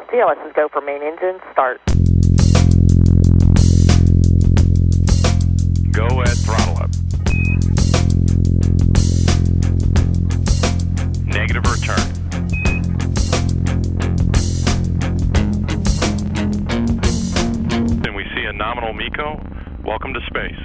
CLS's go for main engine, start. Go at throttle up. Negative return. Then we see a nominal MECO. Welcome to space.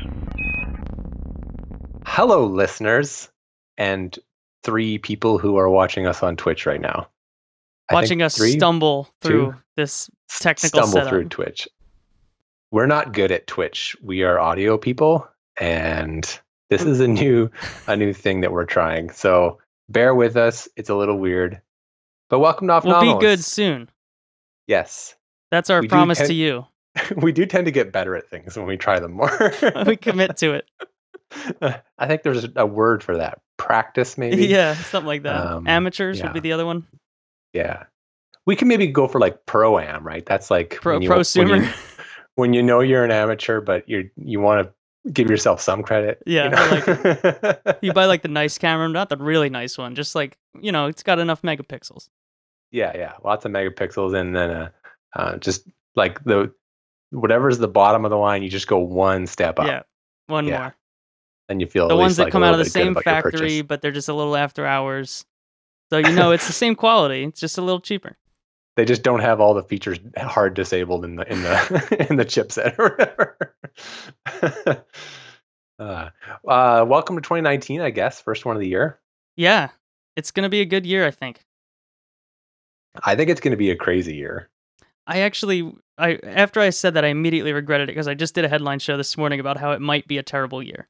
Hello, listeners, and 3 people who are watching us on Twitch right now. Watching us stumble through this technical setup. Through Twitch. We're not good at Twitch. We are audio people, and this is a new thing that we're trying. So bear with us. It's a little weird, but welcome to Off We'll Nominals. be good soon. Yes. That's our promise to you. We do tend to get better at things when we try them more. We commit to it. I think there's a word for that. Practice, maybe? Yeah, something like that. Amateurs would be the other one. Yeah. We can maybe go for like pro-am, right? That's like prosumer. When you know you're an amateur, but you want to give yourself some credit. Yeah. You know? Like, you buy like the nice camera, not the really nice one. Just like, it's got enough megapixels. Yeah. Lots of megapixels. And then just like whatever's the bottom of the line, you just go one step up. Yeah. One more. And you feel the ones that like come out of the same factory, but they're just a little after hours. So it's the same quality. It's just a little cheaper. They just don't have all the features hard disabled in the in the chipset or whatever. Welcome to 2019, I guess. First one of the year. Yeah, it's gonna be a good year, I think. I think it's gonna be a crazy year. After I said that, I immediately regretted it because I just did a headline show this morning about how it might be a terrible year.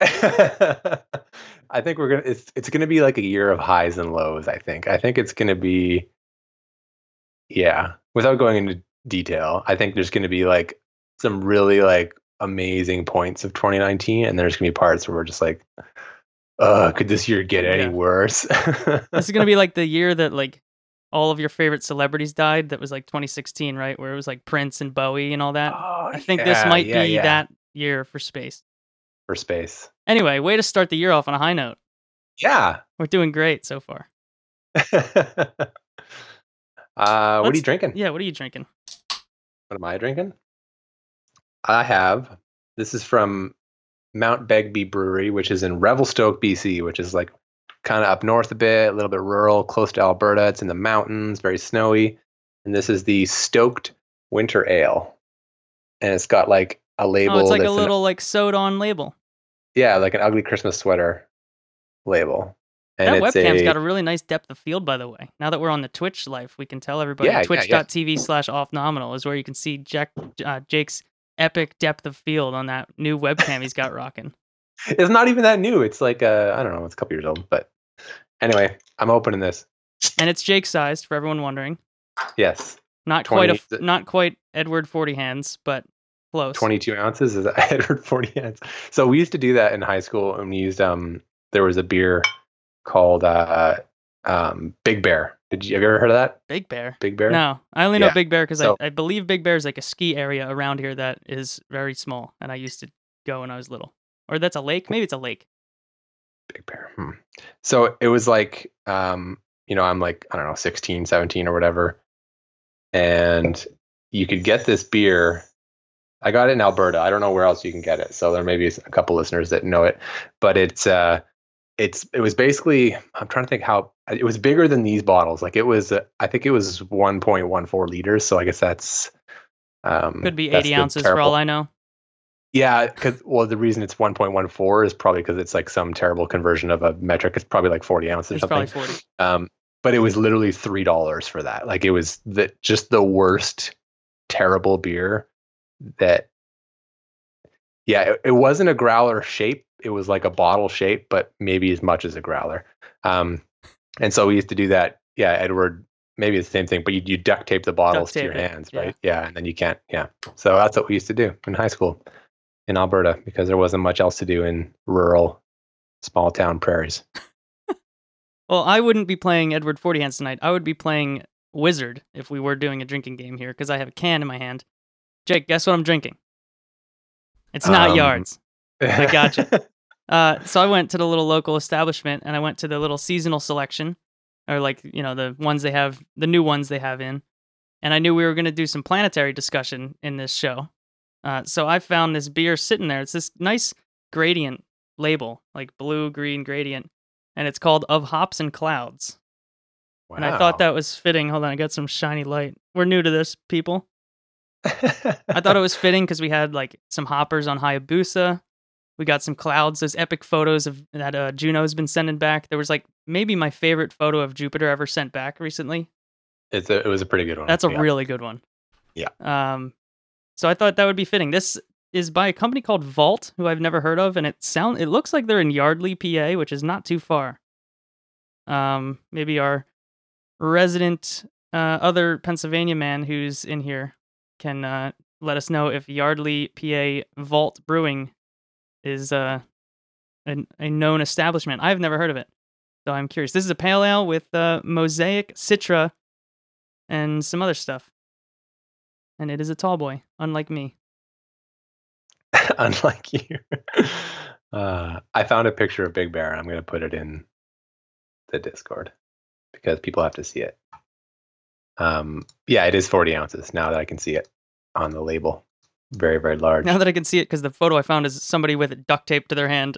I think it's gonna be like a year of highs and lows. I think it's gonna be, without going into detail, I think there's gonna be like some really like amazing points of 2019, and there's gonna be parts where we're just like, could this year get any worse? This is gonna be like the year that like all of your favorite celebrities died. That was like 2016, right? Where it was like Prince and Bowie and all that. I think this might be that year for space. Anyway, way to start the year off on a high note. Yeah. We're doing great so far. What are you drinking? Yeah, what are you drinking? What am I drinking? This is from Mount Begbie Brewery, which is in Revelstoke, BC, which is like kind of up north a bit, a little bit rural, close to Alberta. It's in the mountains, very snowy. And this is the Stoked Winter Ale. And it's got like a label. Oh, it's like a little like sewed on label. Yeah, like an ugly Christmas sweater label. And that webcam's got a really nice depth of field, by the way. Now that we're on the Twitch live, we can tell everybody twitch.tv/offnominal is where you can see Jake's epic depth of field on that new webcam he's got rocking. It's not even that new. It's like, I don't know, it's a couple years old. But anyway, I'm opening this. And it's Jake sized, for everyone wondering. Yes. Not quite Edward 40 hands, but close. 22 ounces is Edward 40 hands. So we used to do that in high school, and we used there was a beer called Big Bear. Have you ever heard of that? Big Bear? Big Bear? No, I only know Big Bear because I believe Big Bear is like a ski area around here that is very small, and I used to go when I was little. Or that's a lake? Maybe it's a lake. Big Bear. So it was like, I'm like, I don't know, 16, 17 or whatever, and you could get this beer. I got it in Alberta. I don't know where else you can get it. So there may be a couple listeners that know it, but it was basically, I'm trying to think how it was bigger than these bottles. Like it was, I think it was 1.14 liters. So I guess that's, could be 80 ounces for all I know. Yeah. The reason it's 1.14 is probably because it's like some terrible conversion of a metric. It's probably like 40 ounces or something. It's probably 40. But it was literally $3 for that. Like it was just the worst, terrible beer that, it wasn't a growler shape. It was like a bottle shape, but maybe as much as a growler. And so we used to do that. Yeah, Edward, maybe it's the same thing, but you duct tape the bottles to your hands, right? Yeah, and then you can't. Yeah. So that's what we used to do in high school in Alberta because there wasn't much else to do in rural, small town prairies. Well, I wouldn't be playing Edward 40 Hands tonight. I would be playing Wizard if we were doing a drinking game here because I have a can in my hand. Jake, guess what I'm drinking? It's not Yards. I gotcha. So I went to the little local establishment and I went to the little seasonal selection, or like, the ones they have, the new ones they have in. and I knew we were going to do some planetary discussion in this show. So I found this beer sitting there. It's this nice gradient label, like blue-green gradient, and it's called Of Hops and Clouds. Wow. And I thought that was fitting. Hold on, I got some shiny light. We're new to this, people. I thought it was fitting because we had like some hoppers on Hayabusa. We got some clouds, those epic photos of that Juno's been sending back. There was like maybe my favorite photo of Jupiter ever sent back recently. It was a pretty good one. That's a really good one. Yeah. So I thought that would be fitting. This is by a company called Vault, who I've never heard of, and it looks like they're in Yardley, PA, which is not too far. Maybe our resident other Pennsylvania man who's in here can let us know if Yardley, PA Vault Brewing is a known establishment. I've never heard of it, so I'm curious. This is a pale ale with Mosaic, Citra, and some other stuff. And it is a tall boy, unlike me. Unlike you. I found a picture of Big Bear, and I'm going to put it in the Discord because people have to see it. Yeah, it is 40 ounces now that I can see it on the label. Very, very large. Now that I can see it, because the photo I found is somebody with it duct taped to their hand.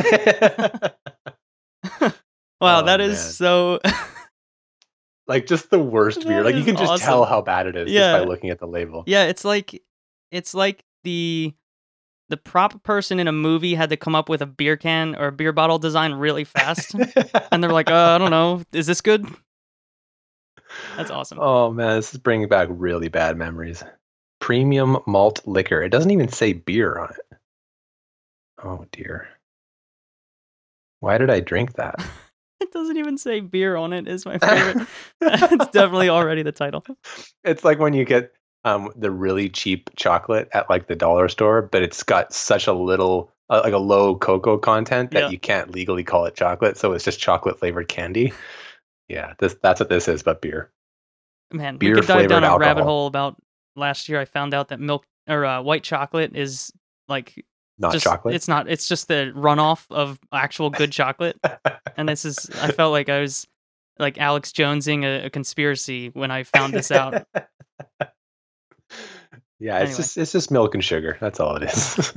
Wow, that is so... Like, just the worst beer. Like, you can just tell how bad it is just by looking at the label. Yeah, it's like the prop person in a movie had to come up with a beer can or a beer bottle design really fast. And they're like, I don't know, is this good? That's awesome. Oh, man, this is bringing back really bad memories. Premium malt liquor. It doesn't even say beer on it. Oh, dear. Why did I drink that? It doesn't even say beer on it is my favorite. It's definitely already the title. It's like when you get the really cheap chocolate at like the dollar store, but it's got such a little, like a low cocoa content that you can't legally call it chocolate. So it's just chocolate flavored candy. Yeah, that's what this is, but beer. Man, beer we could dive down a alcohol. rabbit hole about last year. I found out that milk or white chocolate is like not chocolate. It's not. It's just the runoff of actual good chocolate. And this is. I felt like I was like Alex Jonesing a conspiracy when I found this out. Yeah, anyway. It's just milk and sugar. That's all it is.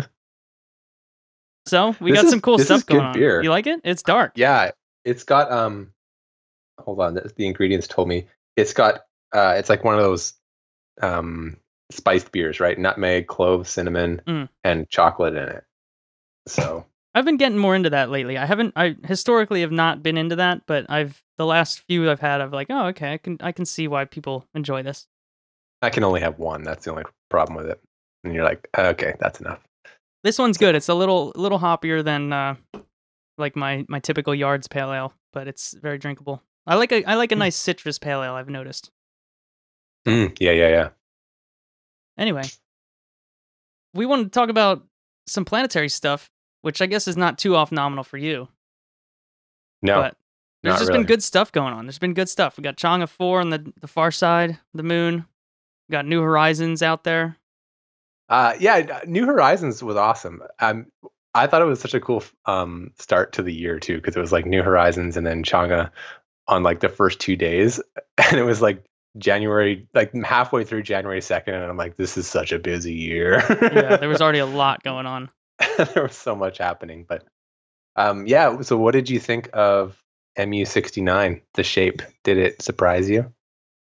So we got some cool stuff going on. Beer. You like it? It's dark. Yeah, it's got hold on, the ingredients told me it's got it's like one of those spiced beers, right? Nutmeg, clove, cinnamon, and chocolate in it. So I've been getting more into that lately. I historically have not been into that, but the last few I've had, I've like, oh, okay, I can see why people enjoy this. I can only have one. That's the only problem with it. And you're like, okay, that's enough. This one's good. It's a little hoppier than like my typical Yards Pale Ale, but it's very drinkable. I like a nice citrus pale ale, I've noticed. Yeah. Anyway, we wanted to talk about some planetary stuff, which I guess is not too off nominal for you. No, but there's just been good stuff going on. There's been good stuff. We got Chang'e 4 on the far side, the moon. We got New Horizons out there. Yeah, New Horizons was awesome. I thought it was such a cool start to the year too, because it was like New Horizons and then Chang'e on like the first 2 days, and it was like January, like halfway through January 2nd, and I'm like, this is such a busy year. Yeah, there was already a lot going on. There was so much happening, but yeah. So what did you think of MU69? The shape, did it surprise you?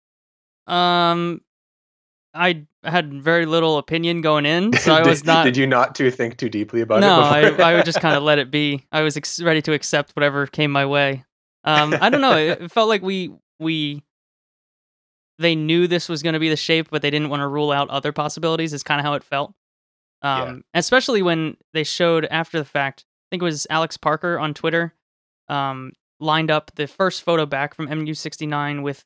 I had very little opinion going in, so I was not. Did you not think too deeply about it? No, I would just kind of let it be. I was ready to accept whatever came my way. I don't know. It felt like they knew this was going to be the shape, but they didn't want to rule out other possibilities. Is kind of how it felt. Especially when they showed after the fact. I think it was Alex Parker on Twitter, lined up the first photo back from MU69 with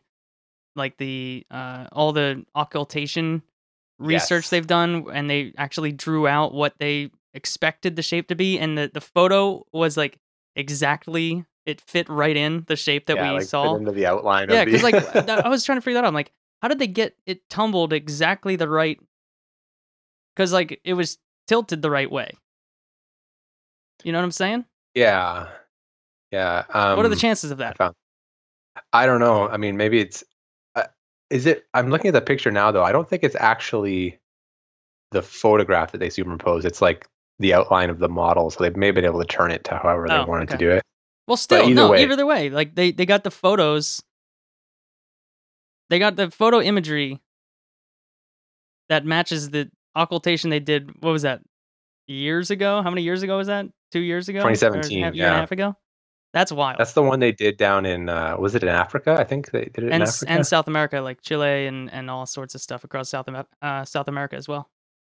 all the occultation research they've done, and they actually drew out what they expected the shape to be, and the photo was like exactly, it fit right in the shape that we saw. Fit into the outline. Yeah, because I was trying to figure that out. I'm like, how did they get it tumbled exactly the right? Because like it was tilted the right way. You know what I'm saying? Yeah. What are the chances of that? I don't know. I mean, maybe it's. is it? I'm looking at the picture now, though. I don't think it's actually the photograph that they superimpose. It's like the outline of the model, so they may have been able to turn it to however they wanted to do it. Well, still, either way, like they got the photos. They got the photo imagery that matches the occultation they did. What was that? Years ago? How many years ago was that? 2 years ago? 2017. Or a year and a half ago? That's wild. That's the one they did down in. Was it in Africa? I think they did it in Africa and South America, like Chile and all sorts of stuff across South America as well.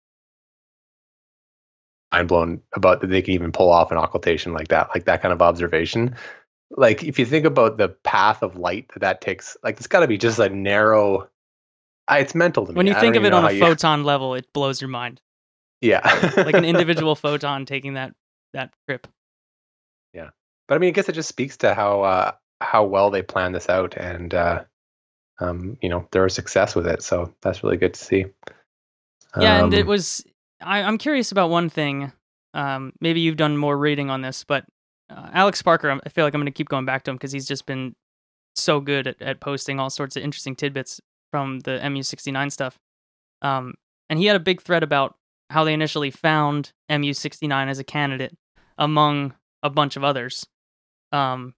Mind blown about that they can even pull off an occultation like that kind of observation. Like if you think about the path of light that takes, like it's got to be just a narrow. It's mental to me. When you think of it on a photon level, it blows your mind. Yeah, like an individual photon taking that trip. Yeah, but I mean, I guess it just speaks to how well they planned this out, and they're a success with it. So that's really good to see. Yeah, and it was. I'm curious about one thing. Maybe you've done more reading on this, but Alex Parker, I feel like I'm going to keep going back to him because he's just been so good at posting all sorts of interesting tidbits from the MU69 stuff. And he had a big thread about how they initially found MU69 as a candidate among a bunch of others. And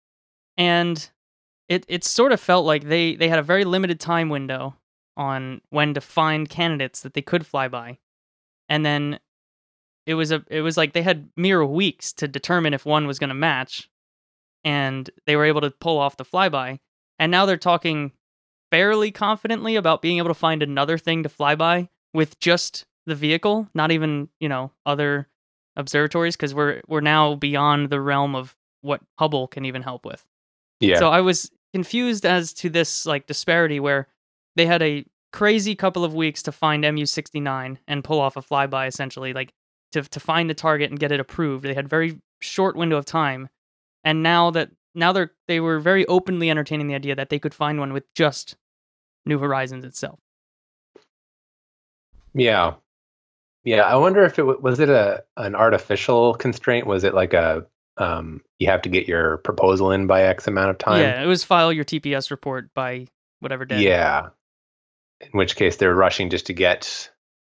it sort of felt like they had a very limited time window on when to find candidates that they could fly by. And then it was like they had mere weeks to determine if one was going to match, and they were able to pull off the flyby. And now they're talking fairly confidently about being able to find another thing to fly by with just the vehicle, not even, other observatories, because we're now beyond the realm of what Hubble can even help with. Yeah. So I was confused as to this like disparity where they had a crazy couple of weeks to find MU69 and pull off a flyby, essentially, like to find the target and get it approved. They had very short window of time, and now they were very openly entertaining the idea that they could find one with just New Horizons itself. Yeah. I wonder if was it an artificial constraint? Was it like you have to get your proposal in by X amount of time? Yeah, it was file your TPS report by whatever day. Yeah. In which case they're rushing just to get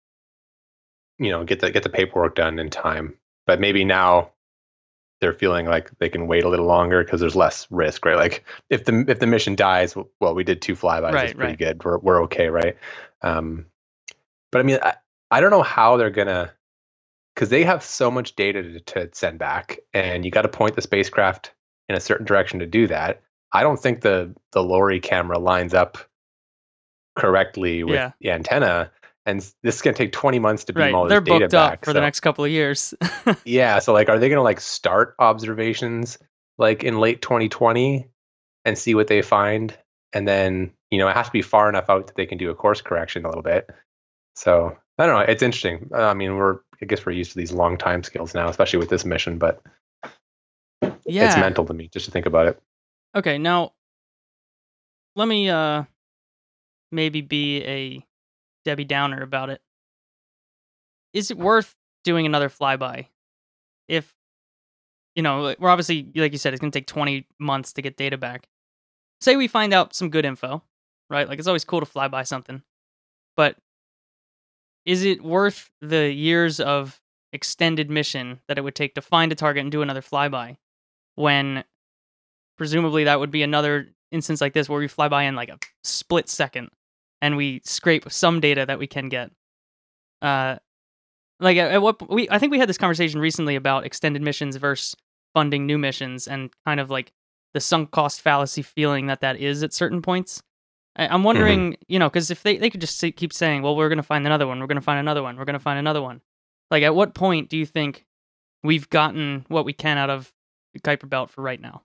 the paperwork done in time. But maybe now they're feeling like they can wait a little longer because there's less risk, right? Like if the mission dies, well, we did 2 flybys. Right, it's pretty good. We're okay, right? But I mean, I don't know how they're gonna, because they have so much data to send back, and you got to point the spacecraft in a certain direction to do that. I don't think the LORRI camera lines up correctly with the antenna, and this is going to take 20 months to beam all this data back. They're booked up for the next couple of years. Yeah, so like, are they going to start observations like in late 2020 and see what they find, and then it has to be far enough out that they can do a course correction a little bit. So I don't know. It's interesting. I mean, I guess we're used to these long time scales now, especially with this mission, but it's mental to me just to think about it. Okay, now let me maybe be a Debbie Downer about it. Is it worth doing another flyby? If, we're obviously, like you said, it's going to take 20 months to get data back. Say we find out some good info, right? Like, it's always cool to fly by something. But is it worth the years of extended mission that it would take to find a target and do another flyby, when presumably that would be another instance like this where we fly by in like a split second and we scrape some data that we can get? I think we had this conversation recently about extended missions versus funding new missions, and kind of like the sunk cost fallacy feeling that is at certain points. I'm wondering, because if they could just keep saying, well, we're going to find another one, we're going to find another one, we're going to find another one. Like, at what point do you think we've gotten what we can out of the Kuiper Belt for right now?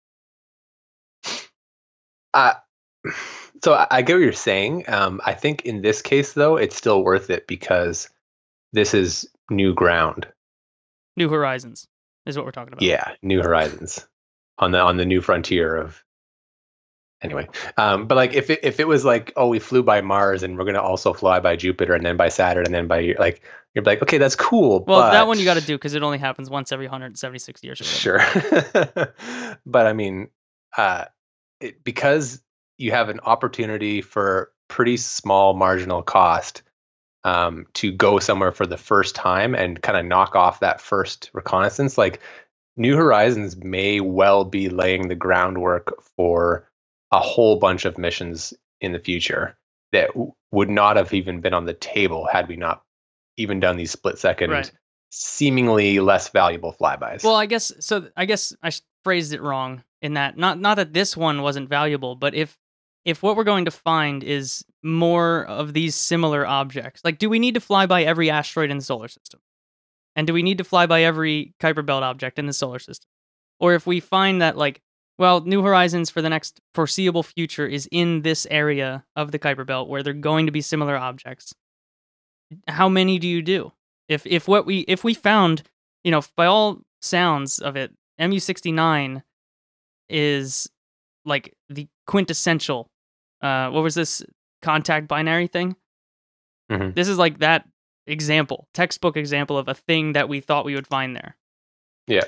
So I get what you're saying. I think in this case, though, it's still worth it because this is new ground. New Horizons is what we're talking about. Yeah, New Horizons on the new frontier of. Anyway, but like if it was like, oh, we flew by Mars and we're going to also fly by Jupiter and then by Saturn and then by you're like, okay, that's cool. Well, that one you got to do because it only happens once every 176 years. Sure. But I mean, because you have an opportunity for pretty small marginal cost to go somewhere for the first time and kind of knock off that first reconnaissance. Like New Horizons may well be laying the groundwork for a whole bunch of missions in the future that would not have even been on the table had we not even done these split-second, seemingly less valuable flybys. Well, I guess I phrased it wrong in that not that this one wasn't valuable, but if what we're going to find is more of these similar objects, like do we need to fly by every asteroid in the solar system? And do we need to fly by every Kuiper Belt object in the solar system? Or if we find that, like, well, New Horizons for the next foreseeable future is in this area of the Kuiper Belt where they're going to be similar objects, how many do you do? If we found, by all sounds of it, MU-69 is like the quintessential, what was this, contact binary thing? Mm-hmm. This is like that textbook example of a thing that we thought we would find there. Yeah.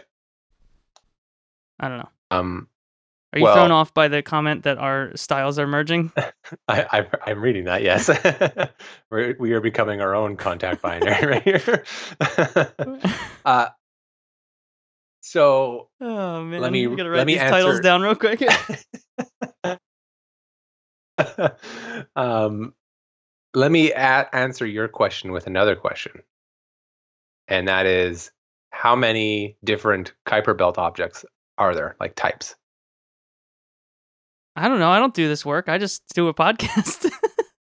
I don't know. Are you thrown off by the comment that our styles are merging? I'm reading that, yes. We are becoming our own contact binary right here. So oh man, let me write these titles down real quick. Let me answer your question with another question, and that is, how many different Kuiper Belt objects are there, like types? I don't know. I don't do this work. I just do a podcast.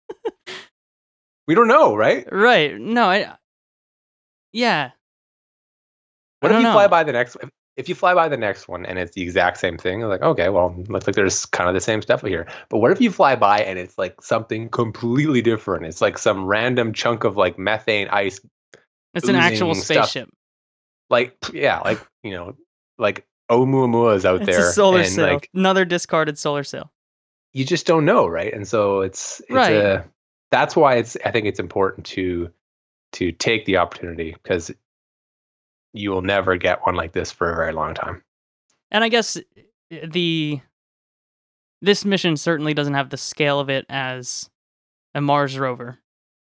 We don't know, right? Right. No, yeah. What if you fly by the next? If you fly by the next one and it's the exact same thing, like, okay, well, looks like there's kind of the same stuff here. But what if you fly by and it's like something completely different? It's like some random chunk of like methane ice. It's an actual spaceship. Stuff. Like, yeah, like, like Oumuamua's out there. It's a solar and sail. Like, another discarded solar sail. You just don't know, right? And so it's right. That's why I think it's important to take the opportunity, because you will never get one like this for a very long time. And I guess this mission certainly doesn't have the scale of it as a Mars rover,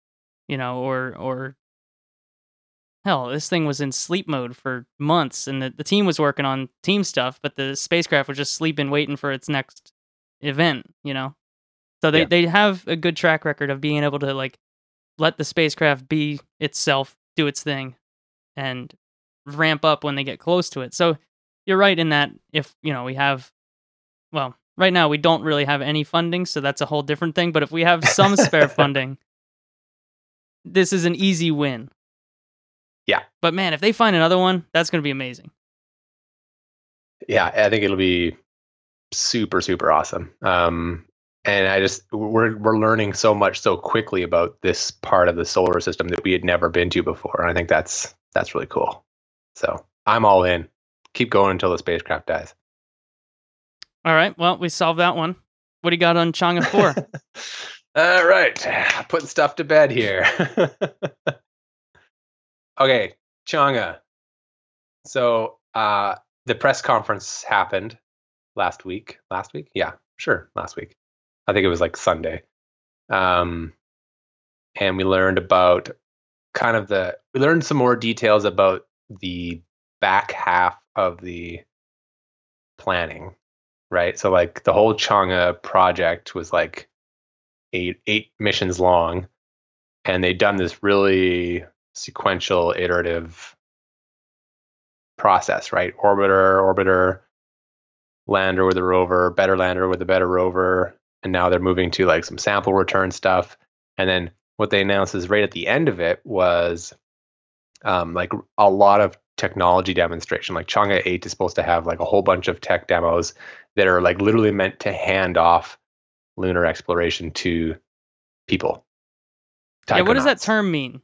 or hell, this thing was in sleep mode for months, and the team was working on team stuff, but the spacecraft was just sleeping, waiting for its next event, So they have a good track record of being able to like let the spacecraft be itself, do its thing, and ramp up when they get close to it. So you're right in that if, we have, well, right now we don't really have any funding, so that's a whole different thing, but if we have some spare funding, this is an easy win. Yeah. But man, if they find another one, that's going to be amazing. Yeah, I think it'll be super, super awesome. And we're learning so much so quickly about this part of the solar system that we had never been to before. And I think that's really cool. So I'm all in. Keep going until the spacecraft dies. All right. Well, we solved that one. What do you got on Chang'e 4? All right. Putting stuff to bed here. Okay, Chang'e. So the press conference happened last week. Last week? Yeah, sure. Last week. I think it was like Sunday. And we learned about we learned some more details about the back half of the planning, right? So like the whole Chang'e project was like eight missions long, and they'd done this really sequential, iterative process, right? Orbiter, lander with a rover, better lander with a better rover, and now they're moving to like some sample return stuff. And then what they announced is right at the end of it was like a lot of technology demonstration. Like Chang'e 8 is supposed to have like a whole bunch of tech demos that are like literally meant to hand off lunar exploration to people. Yeah, what does that term mean?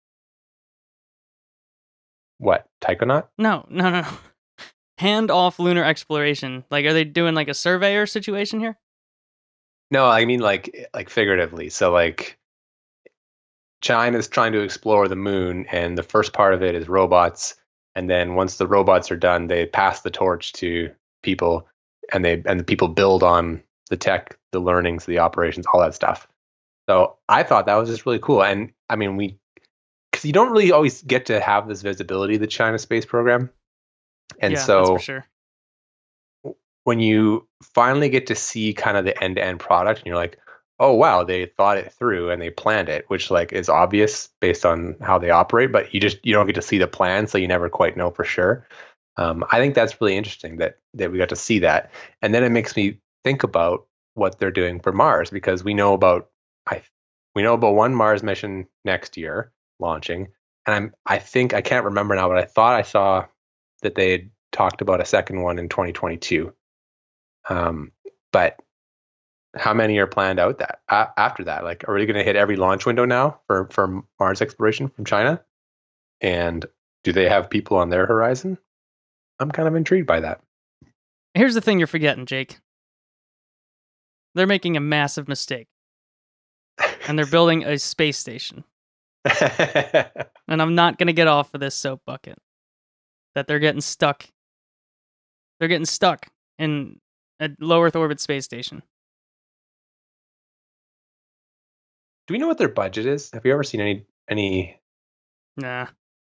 What? Taikonaut? No. Hand off lunar exploration. Like, are they doing like a surveyor situation here? No, I mean like figuratively. So like China's trying to explore the moon, and the first part of it is robots. And then once the robots are done, they pass the torch to people, and the people build on the tech the learnings, the operations, all that stuff. So I thought that was just really cool. And I mean, because you don't really always get to have this visibility of the China space program. And Yeah, that's for so sure. when you finally get to see kind of the end-to-end product and you're like, oh wow, they thought it through and they planned it, which like is obvious based on how they operate, but you don't get to see the plan, so you never quite know for sure. I think that's really interesting that we got to see that. And then it makes me think about what they're doing for Mars, because we know about one Mars mission next year launching, and I think I can't remember now, but I thought I saw that they had talked about a second one in 2022. But how many are planned out that after that? Like, are we going to hit every launch window now for Mars exploration from China? And do they have people on their horizon? I'm kind of intrigued by that. Here's the thing you're forgetting, Jake. They're making a massive mistake. And they're building a space station. And I'm not going to get off of this soap bucket. That they're getting stuck. They're getting stuck in a low Earth orbit space station. Do we know what their budget is? Have you ever seen any? Nah.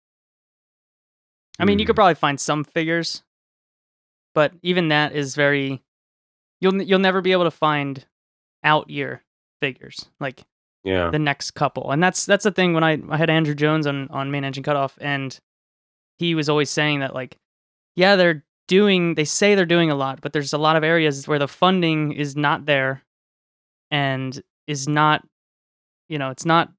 I mean, you could probably find some figures, but even that is very. You'll never be able to find out year figures like the next couple, and that's the thing. When I had Andrew Jones on Main Engine Cutoff, and he was always saying that like, yeah, they say they're doing a lot, but there's a lot of areas where the funding is not there, and is not, it's not.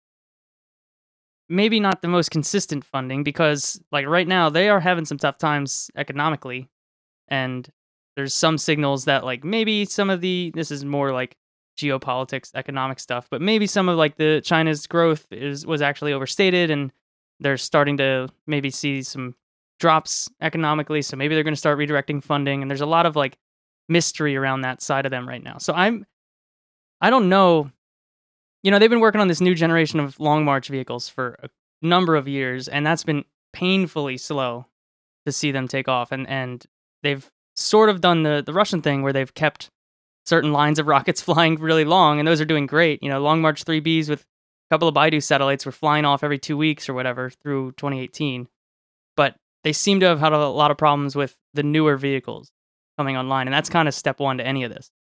Maybe not the most consistent funding, because like right now they are having some tough times economically, and there's some signals that like maybe some of this is more like geopolitics, economic stuff, but maybe some of like the China's growth was actually overstated, and they're starting to maybe see some drops economically, so maybe they're going to start redirecting funding, and there's a lot of like mystery around that side of them right now. So I don't know. They've been working on this new generation of Long March vehicles for a number of years, and that's been painfully slow to see them take off. And they've sort of done the Russian thing where they've kept certain lines of rockets flying really long, and those are doing great. Long March 3Bs with a couple of Baidu satellites were flying off every 2 weeks or whatever through 2018. But they seem to have had a lot of problems with the newer vehicles coming online, and that's kind of step one to any of this.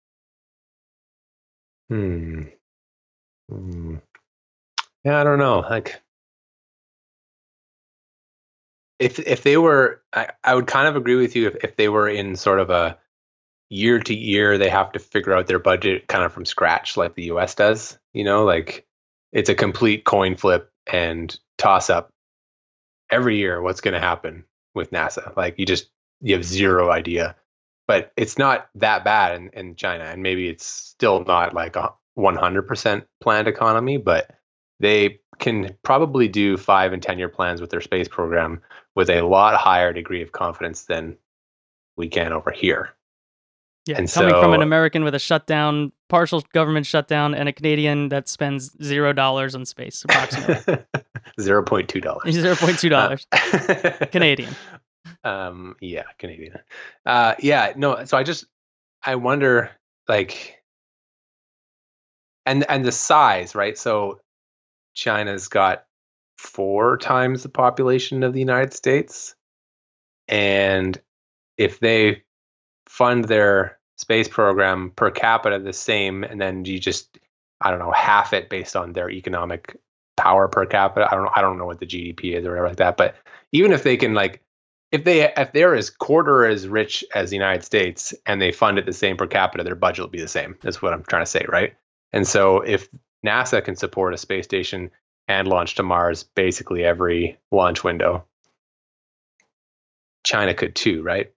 Yeah, I don't know. Like, if they were, I would kind of agree with you if they were in sort of a year to year, they have to figure out their budget kind of from scratch, like the US does. Like it's a complete coin flip and toss up every year what's going to happen with NASA. Like you have zero idea. But it's not that bad in China, and maybe it's still not like a 100% planned economy, but they can probably do 5 and 10 year plans with their space program with a lot higher degree of confidence than we can over here. Yeah, and coming from an American with a shutdown, partial government shutdown, and a Canadian that spends $0 on space, approximately. $0.2. $0.2. Canadian. Yeah, Canadian. Yeah, no, so I wonder, like, and the size, right? So China's got 4 times the population of the United States, and if they fund their space program per capita the same, and then you just, I don't know, half it based on their economic power per capita. I don't know what the GDP is or whatever like that, but even if they can, like, if they're as quarter as rich as the United States and they fund it the same per capita, their budget will be the same. That's what I'm trying to say, right? And so if NASA can support a space station and launch to Mars basically every launch window, China could too, right?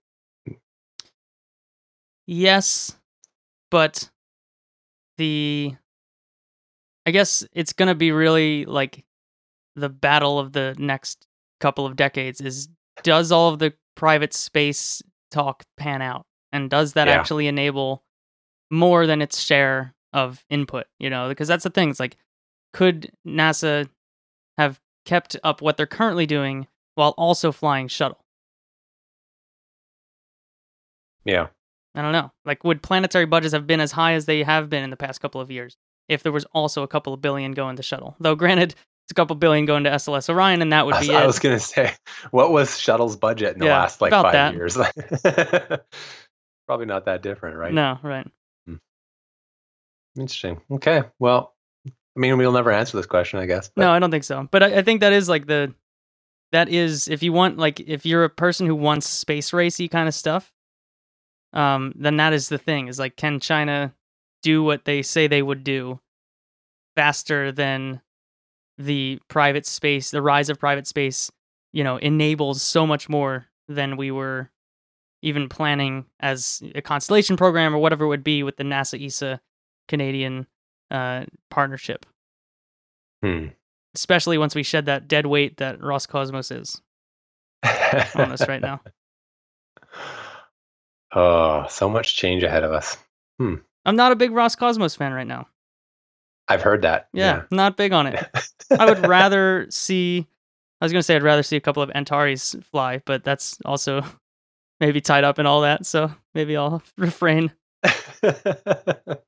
Yes, but I guess it's going to be really like the battle of the next couple of decades is, does all of the private space talk pan out? And does that actually enable more than its share of input? Because that's the thing. It's like, could NASA have kept up what they're currently doing while also flying shuttle? Yeah. I don't know. Like, would planetary budgets have been as high as they have been in the past couple of years if there was also a couple of billion going to shuttle? Though, granted, it's a couple billion going to SLS Orion, and that would be it. I was going to say, what was shuttle's budget in the last like 5 years? Probably not that different, right? No, right. Interesting. Okay. Well, I mean, we'll never answer this question, I guess. But... No, I don't think so. But I think that is like that is, if you want, like, if you're a person who wants space racy kind of stuff, then that is the thing, is like, can China do what they say they would do faster than the private space, the rise of private space, enables so much more than we were even planning as a constellation program or whatever it would be with the NASA ESA Canadian partnership. Especially once we shed that dead weight that Roscosmos is on us right now. Oh, so much change ahead of us. I'm not a big Roscosmos fan right now. I've heard that. Yeah, not big on it. I would rather see... I was going to say I'd rather see a couple of Antares fly, but that's also maybe tied up in all that, so maybe I'll refrain. But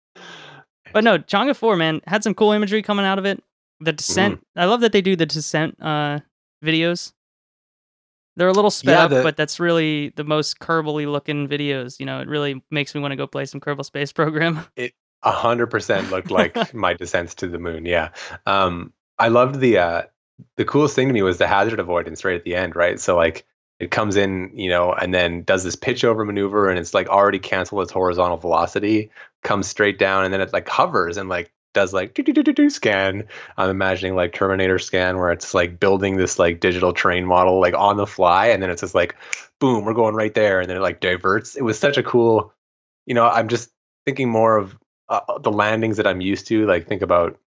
no, Chang'e 4, man, had some cool imagery coming out of it. The descent, I love that they do the descent videos. They're a little sped up, but that's really the most Kerbal-y looking videos. It really makes me want to go play some Kerbal Space Program. It 100% looked like my descents to the moon. Yeah. I loved the coolest thing to me was the hazard avoidance right at the end, right? So like it comes in, and then does this pitch over maneuver, and it's like already canceled its horizontal velocity, comes straight down, and then it like hovers and like does like scan. I'm imagining like Terminator scan, where it's like building this like digital train model like on the fly, and then it's just like boom, we're going right there, and then it like diverts. It was such a cool, I'm just thinking more of the landings that I'm used to. Like think about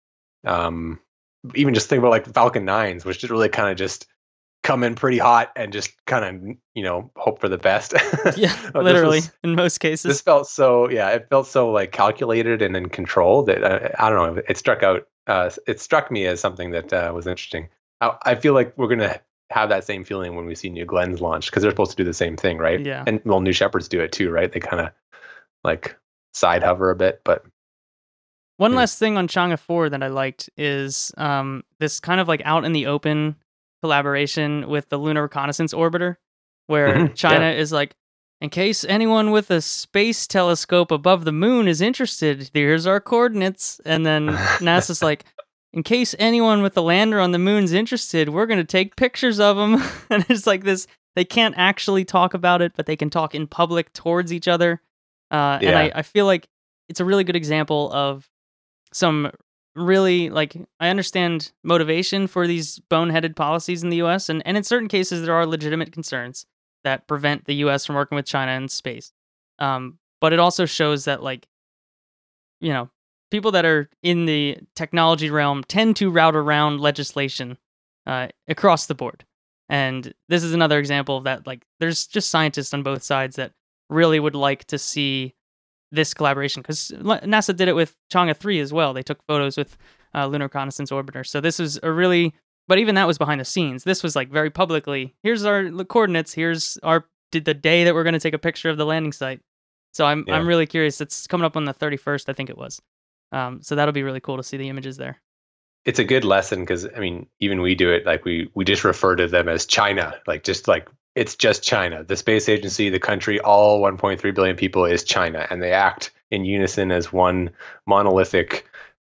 even just think about like Falcon 9s, which just really kind of just come in pretty hot and just kind of hope for the best. Yeah, literally in most cases. This felt so it felt so like calculated and in control that I don't know, it struck me as something that was interesting. I feel like we're gonna have that same feeling when we see New Glenn's launch, because they're supposed to do the same thing, right? Yeah. And well, New Shepherds do it too, right? They kind of like side hover a bit. But one last thing on Chang'e 4 that I liked is this kind of like out in the open collaboration with the Lunar Reconnaissance Orbiter, where China is like, in case anyone with a space telescope above the moon is interested, here's our coordinates. And then NASA's like, in case anyone with a lander on the moon's interested, we're going to take pictures of them. And it's like this, they can't actually talk about it, but they can talk in public towards each other. And I feel like it's a really good example of some really, like, I understand motivation for these boneheaded policies in the US, and in certain cases there are legitimate concerns that prevent the US from working with China in space. But it also shows that, like, people that are in the technology realm tend to route around legislation across the board. And this is another example of that. Like, there's just scientists on both sides that really would like to see this collaboration, because NASA did it with Chang'e 3 as well. They took photos with Lunar Reconnaissance Orbiter. So this was a really, but even that was behind the scenes. This was like very publicly, here's our coordinates, here's the day that we're going to take a picture of the landing site. So I'm really curious. It's coming up on the 31st, I think it was. So that'll be really cool to see the images there. It's a good lesson, because I mean, even we do it, like we just refer to them as China, like just like it's just China. The space agency, the country, all 1.3 billion people is China, and they act in unison as one monolithic,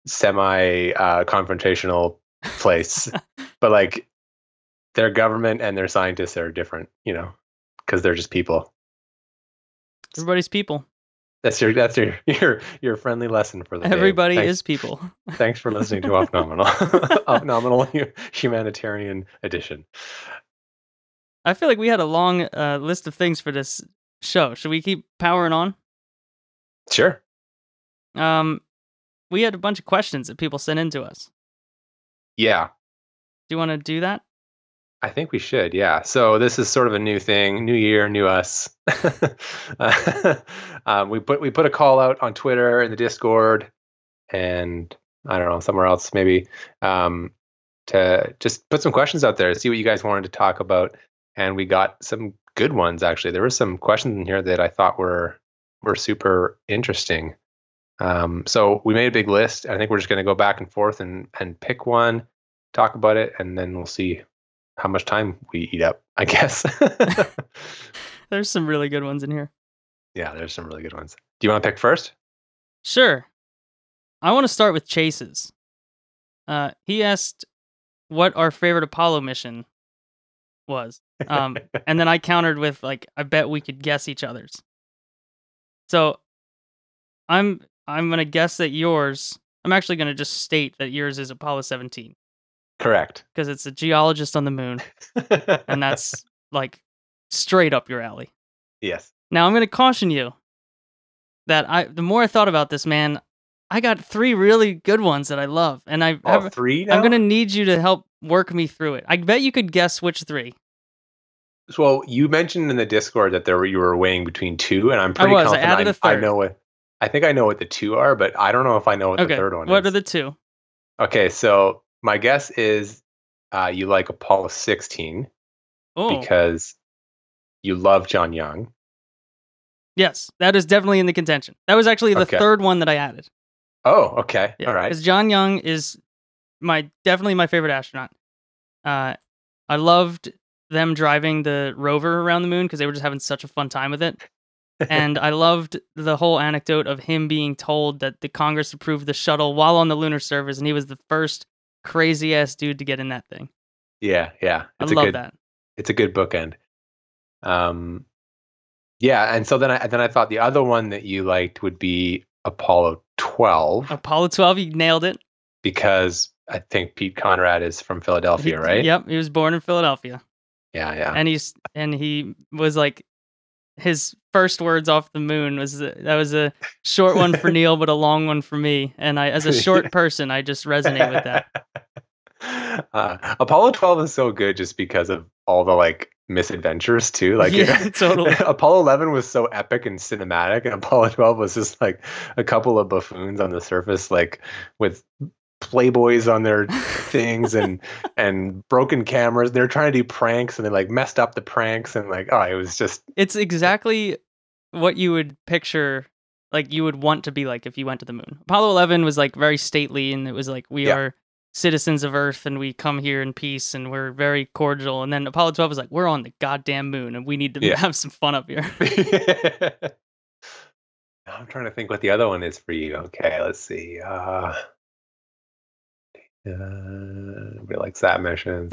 semi-confrontational place. But like their government and their scientists are different, because they're just people. Everybody's people. That's your friendly lesson for the day. Everybody is people. Thanks for listening to Off Nominal. Off Nominal Humanitarian Edition. I feel like we had a long list of things for this show. Should we keep powering on? Sure. We had a bunch of questions that people sent in to us. Yeah. Do you want to do that? I think we should, yeah. So this is sort of a new thing, new year, new us. We put a call out on Twitter and the Discord, and I don't know, somewhere else maybe, to just put some questions out there to see what you guys wanted to talk about. And we got some good ones, actually. There were some questions in here that I thought were were super interesting. So we made a big list. I think we're just going to go back and forth and pick one, talk about it, and then we'll see how much time we eat up, I guess. There's some really good ones in here. Yeah, there's some really good ones. Do you want to pick first? Sure. I want to start with Chase's. He asked what our favorite Apollo mission was. And then I countered with, like, I bet we could guess each other's. So I'm going to guess that yours, I'm actually going to just state that yours is Apollo 17. Correct. Because it's a geologist on the moon. And that's, like, straight up your alley. Yes. Now, I'm going to caution you that the more I thought about this, man, I got 3 really good ones that I love. And 3 now? I'm going to need you to help work me through it. I bet you could guess which 3. Well, you mentioned in the Discord that you were weighing between 2, and I'm pretty confident I added a third. I think I know what the 2 are, but I don't know if I know what the third one is. What are the 2? Okay, so my guess is you like Apollo 16 because you love John Young. Yes, that is definitely in the contention. That was actually the third one that I added. Oh, okay. Yeah, all right. Because John Young is definitely my favorite astronaut. I loved them driving the rover around the moon because they were just having such a fun time with it. And I loved the whole anecdote of him being told that the Congress approved the shuttle while on the lunar surface, and he was the first crazy-ass dude to get in that thing. Yeah. I love that. It's a good bookend. Yeah, and so then I thought the other one that you liked would be Apollo 12. Apollo 12, you nailed it. Because I think Pete Conrad is from Philadelphia, right? Yep, he was born in Philadelphia. Yeah. And he was like, his first words off the moon was that was a short one for Neil, but a long one for me. And as a short person, I just resonate with that. Apollo 12 is so good just because of all the like misadventures too. Like, yeah, totally. Apollo 11 was so epic and cinematic, and Apollo 12 was just like a couple of buffoons on the surface, like with Playboys on their things and broken cameras. They're trying to do pranks and they like messed up the pranks, and like, it was just, it's exactly what you would picture, like you would want to be like if you went to the moon. Apollo 11 was like very stately, and it was like, we are citizens of Earth and we come here in peace and we're very cordial. And then Apollo 12 was like, we're on the goddamn moon and we need to have some fun up here. I'm trying to think what the other one is for you. Okay, let's see. Everybody likes that mission.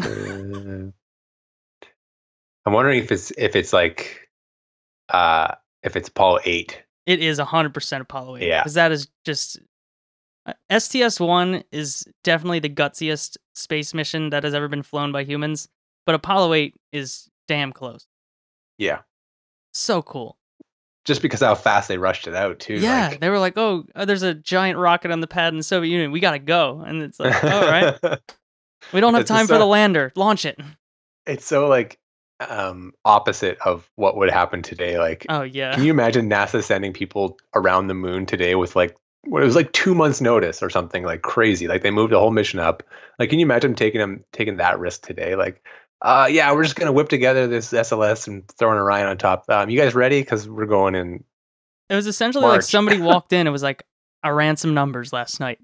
I'm wondering if it's like if it's Apollo 8. It is 100% Apollo 8. Yeah, because that is just STS-1 is definitely the gutsiest space mission that has ever been flown by humans, but Apollo 8 is damn close. Yeah, so cool. Just because how fast they rushed it out too. Yeah, like, they were like, "Oh, there's a giant rocket on the pad in the Soviet Union. We gotta go." And it's like, "All right, we don't have time for the lander. Launch it." It's so like opposite of what would happen today. Like, oh yeah, can you imagine NASA sending people around the moon today with like what it was like 2 months notice or something like crazy? Like they moved the whole mission up. Like, can you imagine taking that risk today? Like, yeah, we're just gonna whip together this SLS and throw an Orion on top. You guys ready? Because we're going in. It was essentially March. Like somebody walked in and was like, "I ran some numbers last night.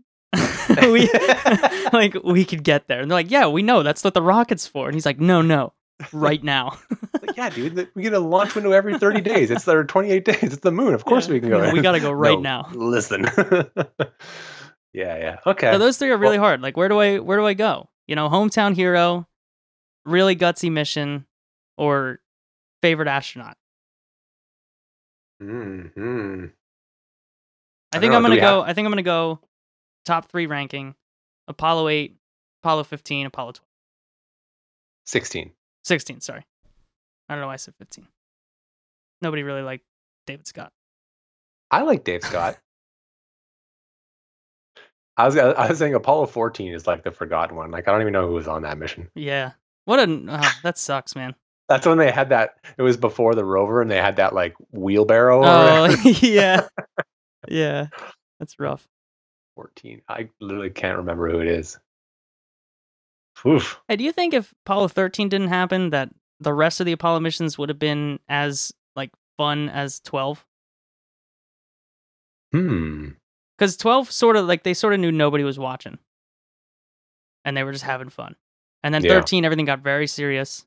we could get there." And they're like, "Yeah, we know. That's what the rocket's for." And he's like, "No, right now." Like, yeah, dude, we get a launch window every 30 days. It's our 28 days. It's the moon. Of course we can go. Yeah, we gotta go right now. Listen. Yeah. Okay. So those 3 are really hard. Like, where do I go? You know, hometown hero, really gutsy mission, or favorite astronaut? Mm-hmm. I think I'm gonna go top 3 ranking: Apollo 8, Apollo 15, Apollo 12. 16, sorry. I don't know why I said 15. Nobody really liked David Scott. I like Dave Scott. I was saying Apollo 14 is like the forgotten one. Like, I don't even know who was on that mission. Yeah. That sucks, man. That's when they had that. It was before the rover, and they had that like wheelbarrow. Oh, yeah. Yeah. That's rough. 14. I literally can't remember who it is. Oof. Hey, do you think if Apollo 13 didn't happen, that the rest of the Apollo missions would have been as like fun as 12? Because 12 they sort of knew nobody was watching, and they were just having fun. And then 13, everything got very serious.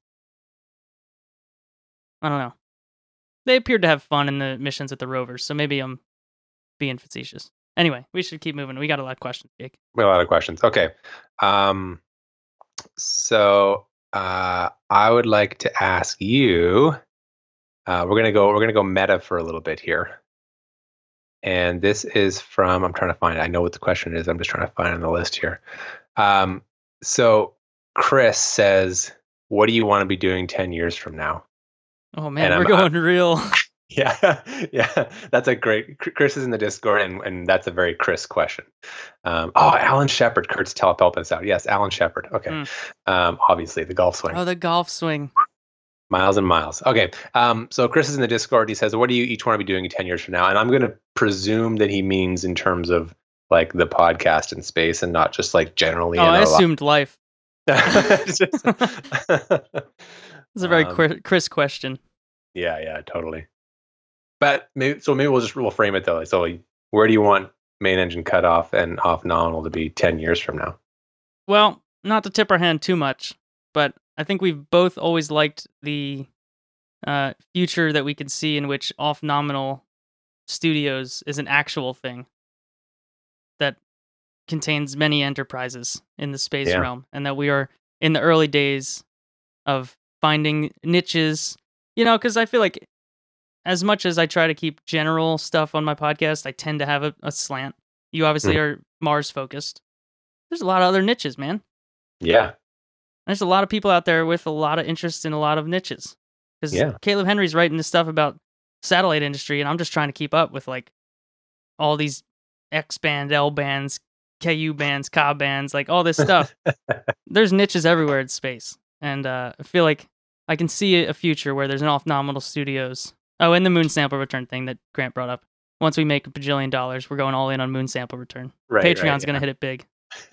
I don't know. They appeared to have fun in the missions with the rovers, so maybe I'm being facetious. Anyway, we should keep moving. We got a lot of questions, Jake. We have a lot of questions. Okay. So I would like to ask you. We're gonna go meta for a little bit here. And this is from, I'm trying to find it. I know what the question is. I'm just trying to find it on the list here. So Chris says, what do you want to be doing 10 years from now? Oh, man, we're going real. Yeah. That's a great, Chris is in the Discord, and that's a very Chris question. Alan Shepard, Kurt's helping us out. Yes, Alan Shepard. Okay. Obviously, the golf swing. Oh, the golf swing. Miles and miles. Okay. So Chris is in the Discord. He says, what do you each want to be doing in 10 years from now? And I'm going to presume that he means in terms of like the podcast in space and not just like generally. Oh, I assumed life. It's a very Chris question. Yeah, totally. But maybe we'll frame it though. So where do you want main engine cut off and off nominal to be 10 years from now? Well, not to tip our hand too much, but I think we've both always liked the future that we could see in which off nominal studios is an actual thing that contains many enterprises in the space realm, and that we are in the early days of finding niches, because I feel like as much as I try to keep general stuff on my podcast, I tend to have a slant. You obviously are Mars focused. There's a lot of other niches, man. Yeah. There's a lot of people out there with a lot of interest in a lot of niches. Because Caleb Henry's writing this stuff about satellite industry, and I'm just trying to keep up with like all these X band, L bands, KU bands, Ka bands, like all this stuff. There's niches everywhere in space, and I feel like I can see a future where there's an off-nominal studios. Oh, and the moon sample return thing that Grant brought up. Once we make $1 bajillion, we're going all in on moon sample return. Patreon's going to hit it big.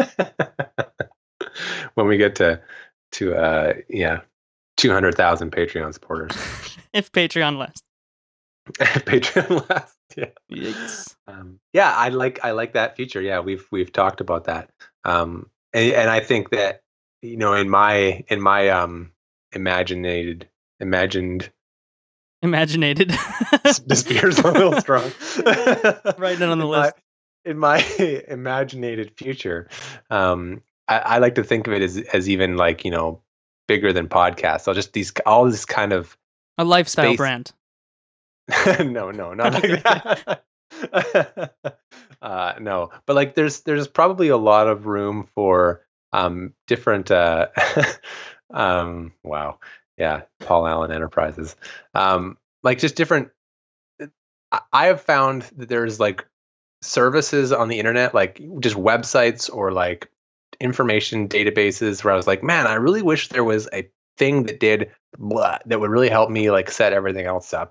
When we get to 200,000 Patreon supporters. If Patreon lasts. Patreon lasts. Yeah. Yikes. I like that feature. Yeah, we've talked about that. And I think that in my imagined this beer's a little strong. Writing it on the list. In my imaginated future, I like to think of it as even like bigger than podcasts. So just all this kind of a lifestyle brand. No, not like that. No, but like there's probably a lot of room for different wow. Yeah, Paul Allen Enterprises. Like just different. I have found that there's like services on the internet, like just websites or like information databases, where I was like, man, I really wish there was a thing that did that would really help me like set everything else up.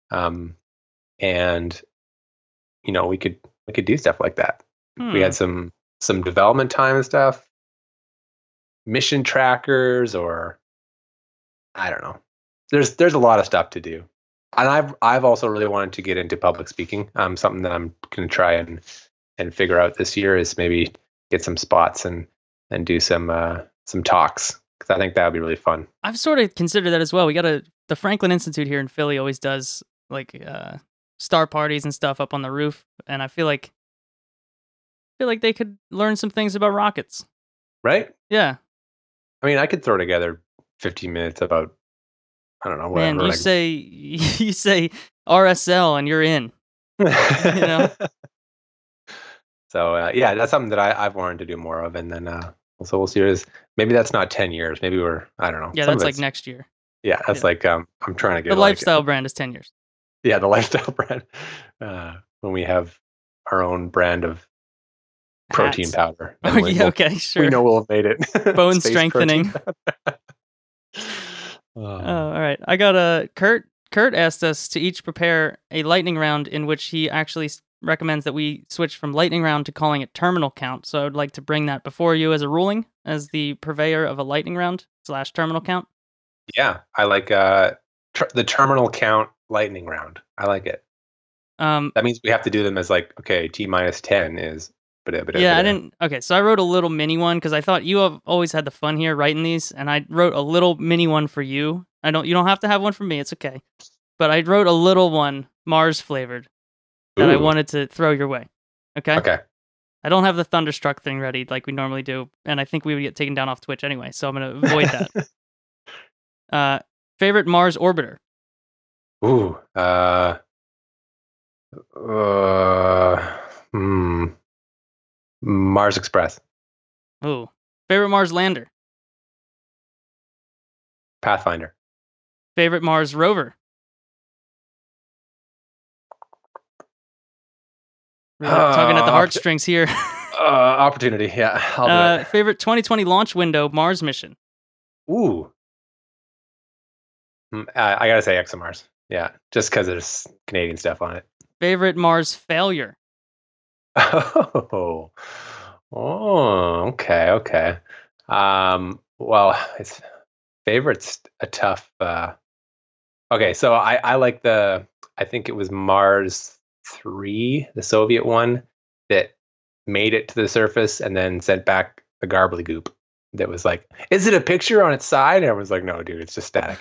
And we could do stuff like that. We had some development time and stuff, mission trackers, or I don't know. There's a lot of stuff to do. And I've also really wanted to get into public speaking. Something that I'm going to try and figure out this year is maybe get some spots and do some talks, because I think that would be really fun. I've sort of considered that as well. We got the Franklin Institute here in Philly always does like star parties and stuff up on the roof, and I feel like they could learn some things about rockets. Right? Yeah. I mean, I could throw together 15 minutes about, I don't know, whatever. Man, you say RSL and you're in. So that's something that I've wanted to do more of, and then so we'll see. Maybe that's not 10 years. Maybe I don't know. Yeah, that's like next year. Yeah, that's like I'm trying to get the lifestyle brand is 10 years. Yeah, the lifestyle brand. When we have our own brand of protein powder. Okay, sure. We know we'll have made it. Bone strengthening. All right. I got Kurt asked us to each prepare a lightning round in which he actually recommends that we switch from lightning round to calling it terminal count. So I would like to bring that before you as a ruling, as the purveyor of a lightning round / terminal count. Yeah, I like the terminal count lightning round. I like it. That means we have to do them as like, okay, T minus 10 is. Yeah, I didn't. Okay, so I wrote a little mini one because I thought you have always had the fun here writing these, and I wrote a little mini one for you. You don't have to have one for me. It's okay. But I wrote a little one, Mars flavored, that I wanted to throw your way. Okay. Okay. I don't have the Thunderstruck thing ready like we normally do, and I think we would get taken down off Twitch anyway, so I'm gonna avoid that. Favorite Mars orbiter? Ooh. Mars Express. Ooh. Favorite Mars lander? Pathfinder. Favorite Mars rover? Really tugging at the heartstrings here. Opportunity, yeah. I'll do it. Favorite 2020 launch window Mars mission? Ooh. I gotta say ExoMars. Yeah, just because there's Canadian stuff on it. Favorite Mars failure? Oh, okay. Well, it's favorite's a tough. Okay, so I like I think it was Mars 3, the Soviet one, that made it to the surface and then sent back a gobbledygook that was like, "Is it a picture on its side?" And I was like, "No, dude, it's just static."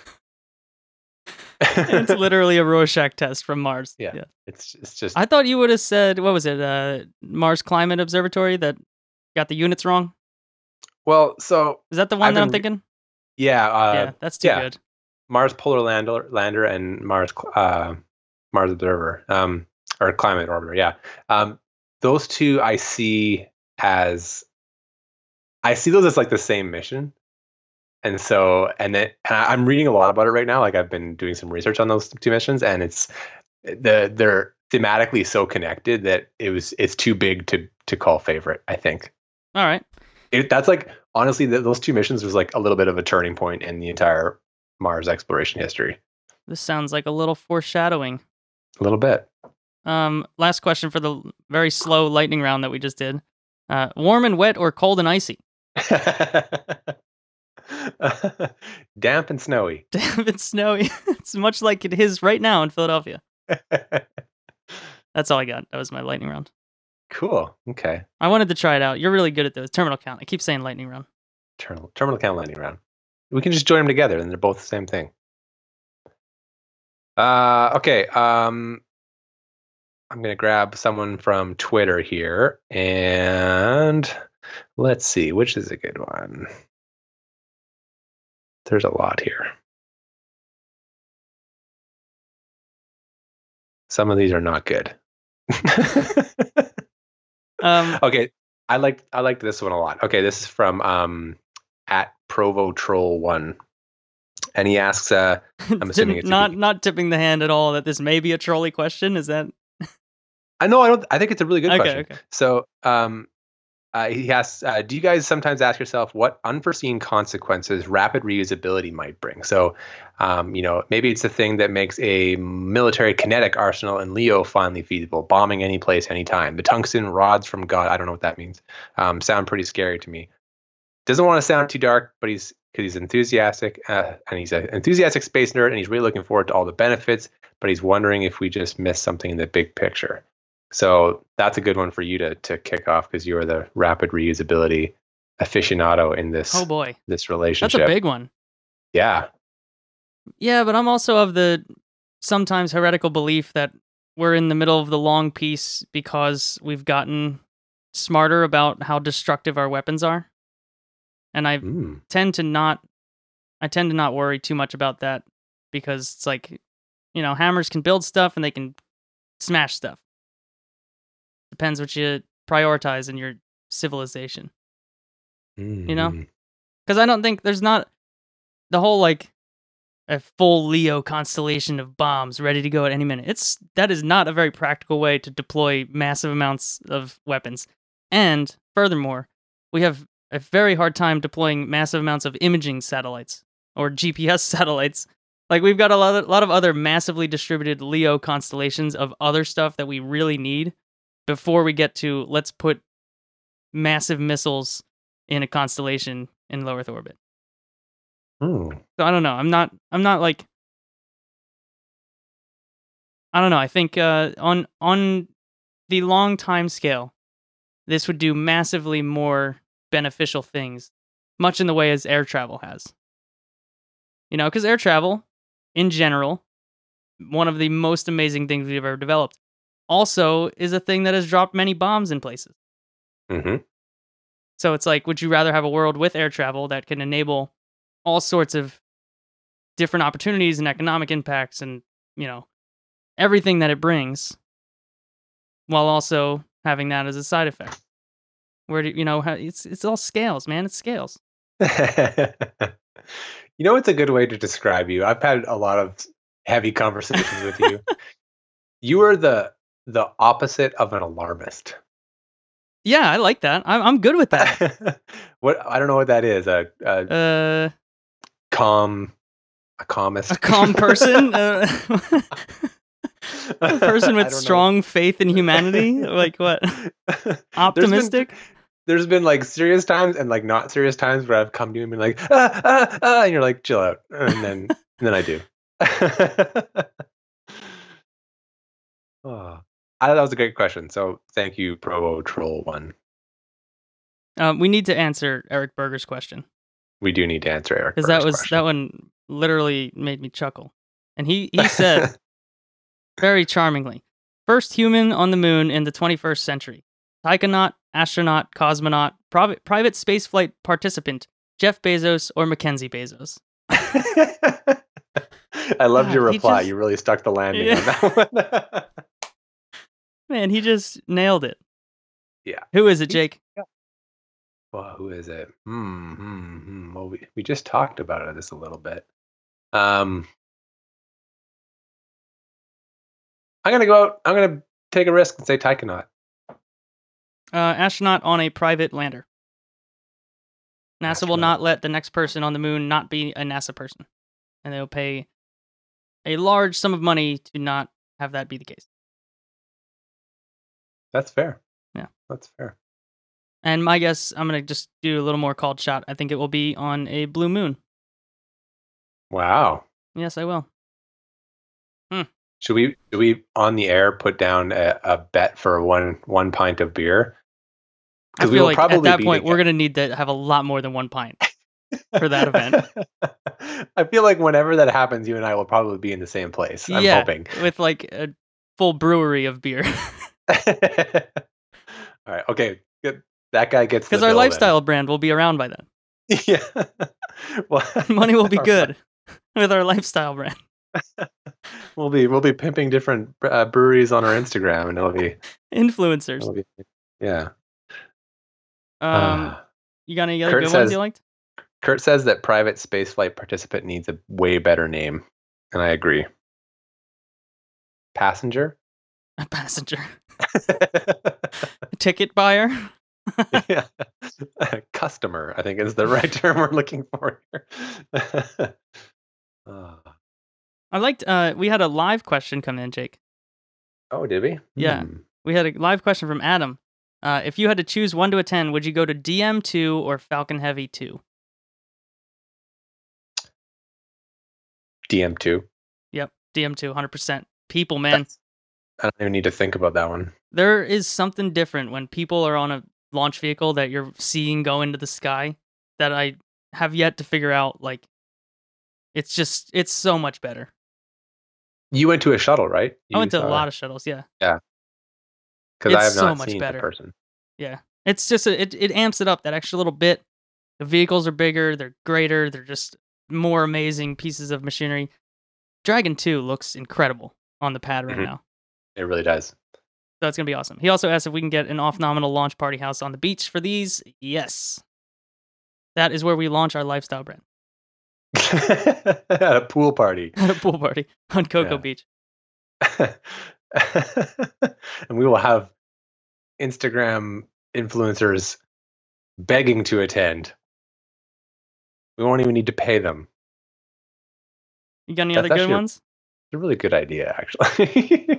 It's literally a Rorschach test from Mars. Yeah. It's just. I thought you would have said, what was it? Mars Climate Observatory that got the units wrong. Well, so is that the one that I'm thinking? Yeah. That's too good. Mars Polar Lander and Mars Observer, or Climate Orbiter. Yeah. Those two I see those as like the same mission. And so, and I'm reading a lot about it right now. Like I've been doing some research on those two missions, and they're thematically so connected that it's too big to call favorite, I think. All right. That's like, honestly, those two missions was like a little bit of a turning point in the entire Mars exploration history. This sounds like a little foreshadowing. A little bit. Last question for the very slow lightning round that we just did. Warm and wet or cold and icy? Damp and snowy. Damp and snowy. It's much like it is right now in Philadelphia. That's all I got. That was my lightning round. Cool. Okay. I wanted to try it out. You're really good at those. Terminal count. I keep saying lightning round. Terminal count lightning round. We can just join them together, and they're both the same thing. Okay. I'm gonna grab someone from Twitter here, and let's see which is a good one. There's a lot here. Some of these are not good. Okay, I like this one a lot. Okay, this is from at ProvoTroll1, and he asks, I'm assuming it's not tipping the hand at all that this may be a trolley question. Is that? I don't. I think it's a really good question. Okay. So, he asks, do you guys sometimes ask yourself what unforeseen consequences rapid reusability might bring? So, maybe it's the thing that makes a military kinetic arsenal in Leo finally feasible, bombing any place, anytime. The tungsten rods from God, I don't know what that means, sound pretty scary to me. Doesn't want to sound too dark, but he's enthusiastic, and he's an enthusiastic space nerd, and he's really looking forward to all the benefits, but he's wondering if we just missed something in the big picture. So that's a good one for you to kick off, because you are the rapid reusability aficionado in this. Oh boy, this relationship. That's a big one. Yeah. Yeah, but I'm also of the sometimes heretical belief that we're in the middle of the long peace because we've gotten smarter about how destructive our weapons are, and I tend to not worry too much about that, because it's like, hammers can build stuff and they can smash stuff. Depends what you prioritize in your civilization. Because I don't think there's not the whole like a full Leo constellation of bombs ready to go at any minute. That is not a very practical way to deploy massive amounts of weapons. And furthermore, we have a very hard time deploying massive amounts of imaging satellites or GPS satellites. Like, we've got a lot of other massively distributed Leo constellations of other stuff that we really need before we get to let's put massive missiles in a constellation in low Earth orbit. So I don't know. I'm not I don't know. I think on the long time scale, this would do massively more beneficial things, much in the way as air travel has. You know, because air travel, in general, one of the most amazing things we've ever developed, also is a thing that has dropped many bombs in places. Mm-hmm. So it's like, would you rather have a world with air travel that can enable all sorts of different opportunities and economic impacts and, you know, everything that it brings, while also having that as a side effect? Where do you know, it's all scales, man. It's scales. You know, it's a good way to describe you. I've had a lot of heavy conversations with you. You are the opposite of an alarmist. Yeah, I like that. I'm good with that. What, I don't know what that is. A calmist. A calm person. A person with strong faith in humanity. Like what? Optimistic. There's been like serious times and like not serious times where I've come to you and been like, and you're like, chill out, and then I do. Oh, that was a great question. So thank you, Provo Troll 1. We need to answer Eric Berger's question. We do need to answer Eric because that one literally made me chuckle, and he said very charmingly, first human on the moon in the 21st century. Taikonaut, astronaut, cosmonaut, private spaceflight participant, Jeff Bezos or Mackenzie Bezos. I loved your reply. You really stuck the landing on that one. Man, he just nailed it. Yeah. Who is it, Jake? Well, who is it? Well, we just talked about this a little bit. I'm gonna go out. I'm gonna take a risk and say Taikonaut. Astronaut on a private lander. NASA will not let the next person on the moon not be a NASA person, and they'll pay a large sum of money to not have that be the case. That's fair. Yeah, that's fair. And my guess, I'm gonna just do a little more called shot. I think it will be on a blue moon. Wow. Yes, I will. Should we on the air put down a bet for one pint of beer? I feel like at that point we're gonna need to have a lot more than 1 pint for that event. I feel like whenever that happens, you and I will probably be in the same place. I'm hoping with like a full brewery of beer. All right. Okay. Good. That guy gets because our lifestyle brand will be around by then. Yeah. Well, money will be good with our lifestyle brand. We'll be pimping different breweries on our Instagram, and it'll be influencers. Yeah. You got any other good ones you liked? Kurt says that private spaceflight participant needs a way better name, and I agree. Passenger. A passenger. A ticket buyer. Yeah. Customer, I think, is the right term we're looking for here. I liked, we had a live question come in, Jake. Oh, did we? Yeah. We had a live question from Adam. If you had to choose 1 to a 10, would you go to DM2 or Falcon Heavy 2? DM2. Yep, DM2, 100%. People, man. I don't even need to think about that one. There is something different when people are on a launch vehicle that you're seeing go into the sky that I have yet to figure out. Like, it's so much better. You went to a shuttle, right? I went to a lot of shuttles, yeah. Yeah. Because I have not seen the person. Yeah. It's just, it amps it up that extra little bit. The vehicles are bigger, they're greater, they're just more amazing pieces of machinery. Dragon 2 looks incredible on the pad right now. It really does. So it's going to be awesome. He also asked if we can get an off-nominal launch party house on the beach for these. Yes. That is where we launch our lifestyle brand. At a pool party. At a pool party on Cocoa Beach. And we will have Instagram influencers begging to attend. We won't even need to pay them. You got any other good ones? It's a really good idea, actually.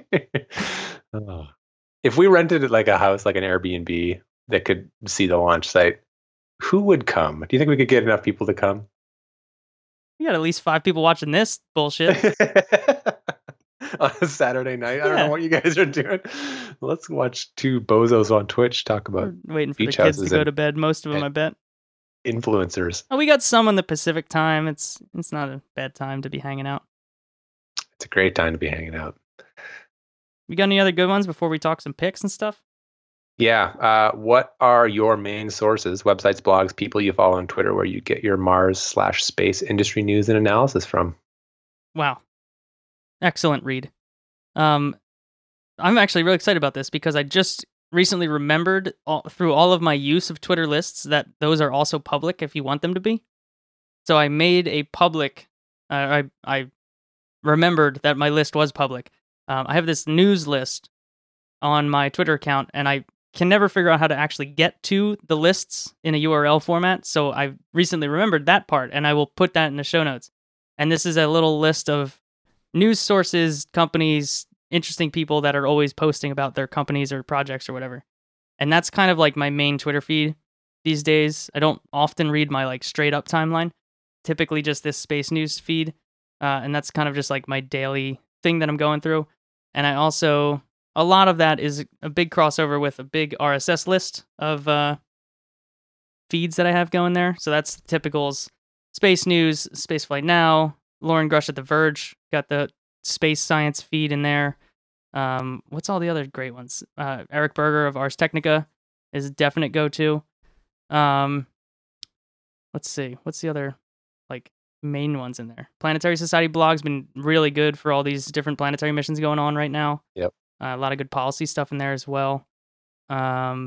If we rented it like a house, like an Airbnb that could see the launch site, who would come? Do you think we could get enough people to come? You got at least 5 people watching this bullshit. on a Saturday night. I don't know what you guys are doing. Let's watch two bozos on Twitch talk about We're waiting for the beach kids to houses go and to bed. Most of them, I bet. influencers. Oh, we got some on the Pacific time. It's not a bad time to be hanging out. It's a great time to be hanging out. We got any other good ones before we talk some picks and stuff? Yeah. What are your main sources, websites, blogs, people you follow on Twitter where you get your Mars/space industry news and analysis from? Wow. Excellent read. I'm actually really excited about this because I just recently remembered through all of my use of Twitter lists that those are also public if you want them to be. So I made a public, I remembered that my list was public. I have this news list on my Twitter account, and I can never figure out how to actually get to the lists in a URL format. So I recently remembered that part, and I will put that in the show notes. And this is a little list of news sources, companies, interesting people that are always posting about their companies or projects or whatever. And that's kind of like my main Twitter feed these days. I don't often read my like straight up timeline, typically just this space news feed. And that's kind of just like my daily thing that I'm going through. And I also, a lot of that is a big crossover with a big RSS list of feeds that I have going there. So that's the typicals: Space News, Spaceflight Now, Lauren Grush at The Verge, got the space science feed in there. What's all the other great ones? Eric Berger of Ars Technica is a definite go-to. Let's see, what's the other like main ones in there? Planetary Society blog's been really good for all these different planetary missions going on right now. Yep. A lot of good policy stuff in there as well. I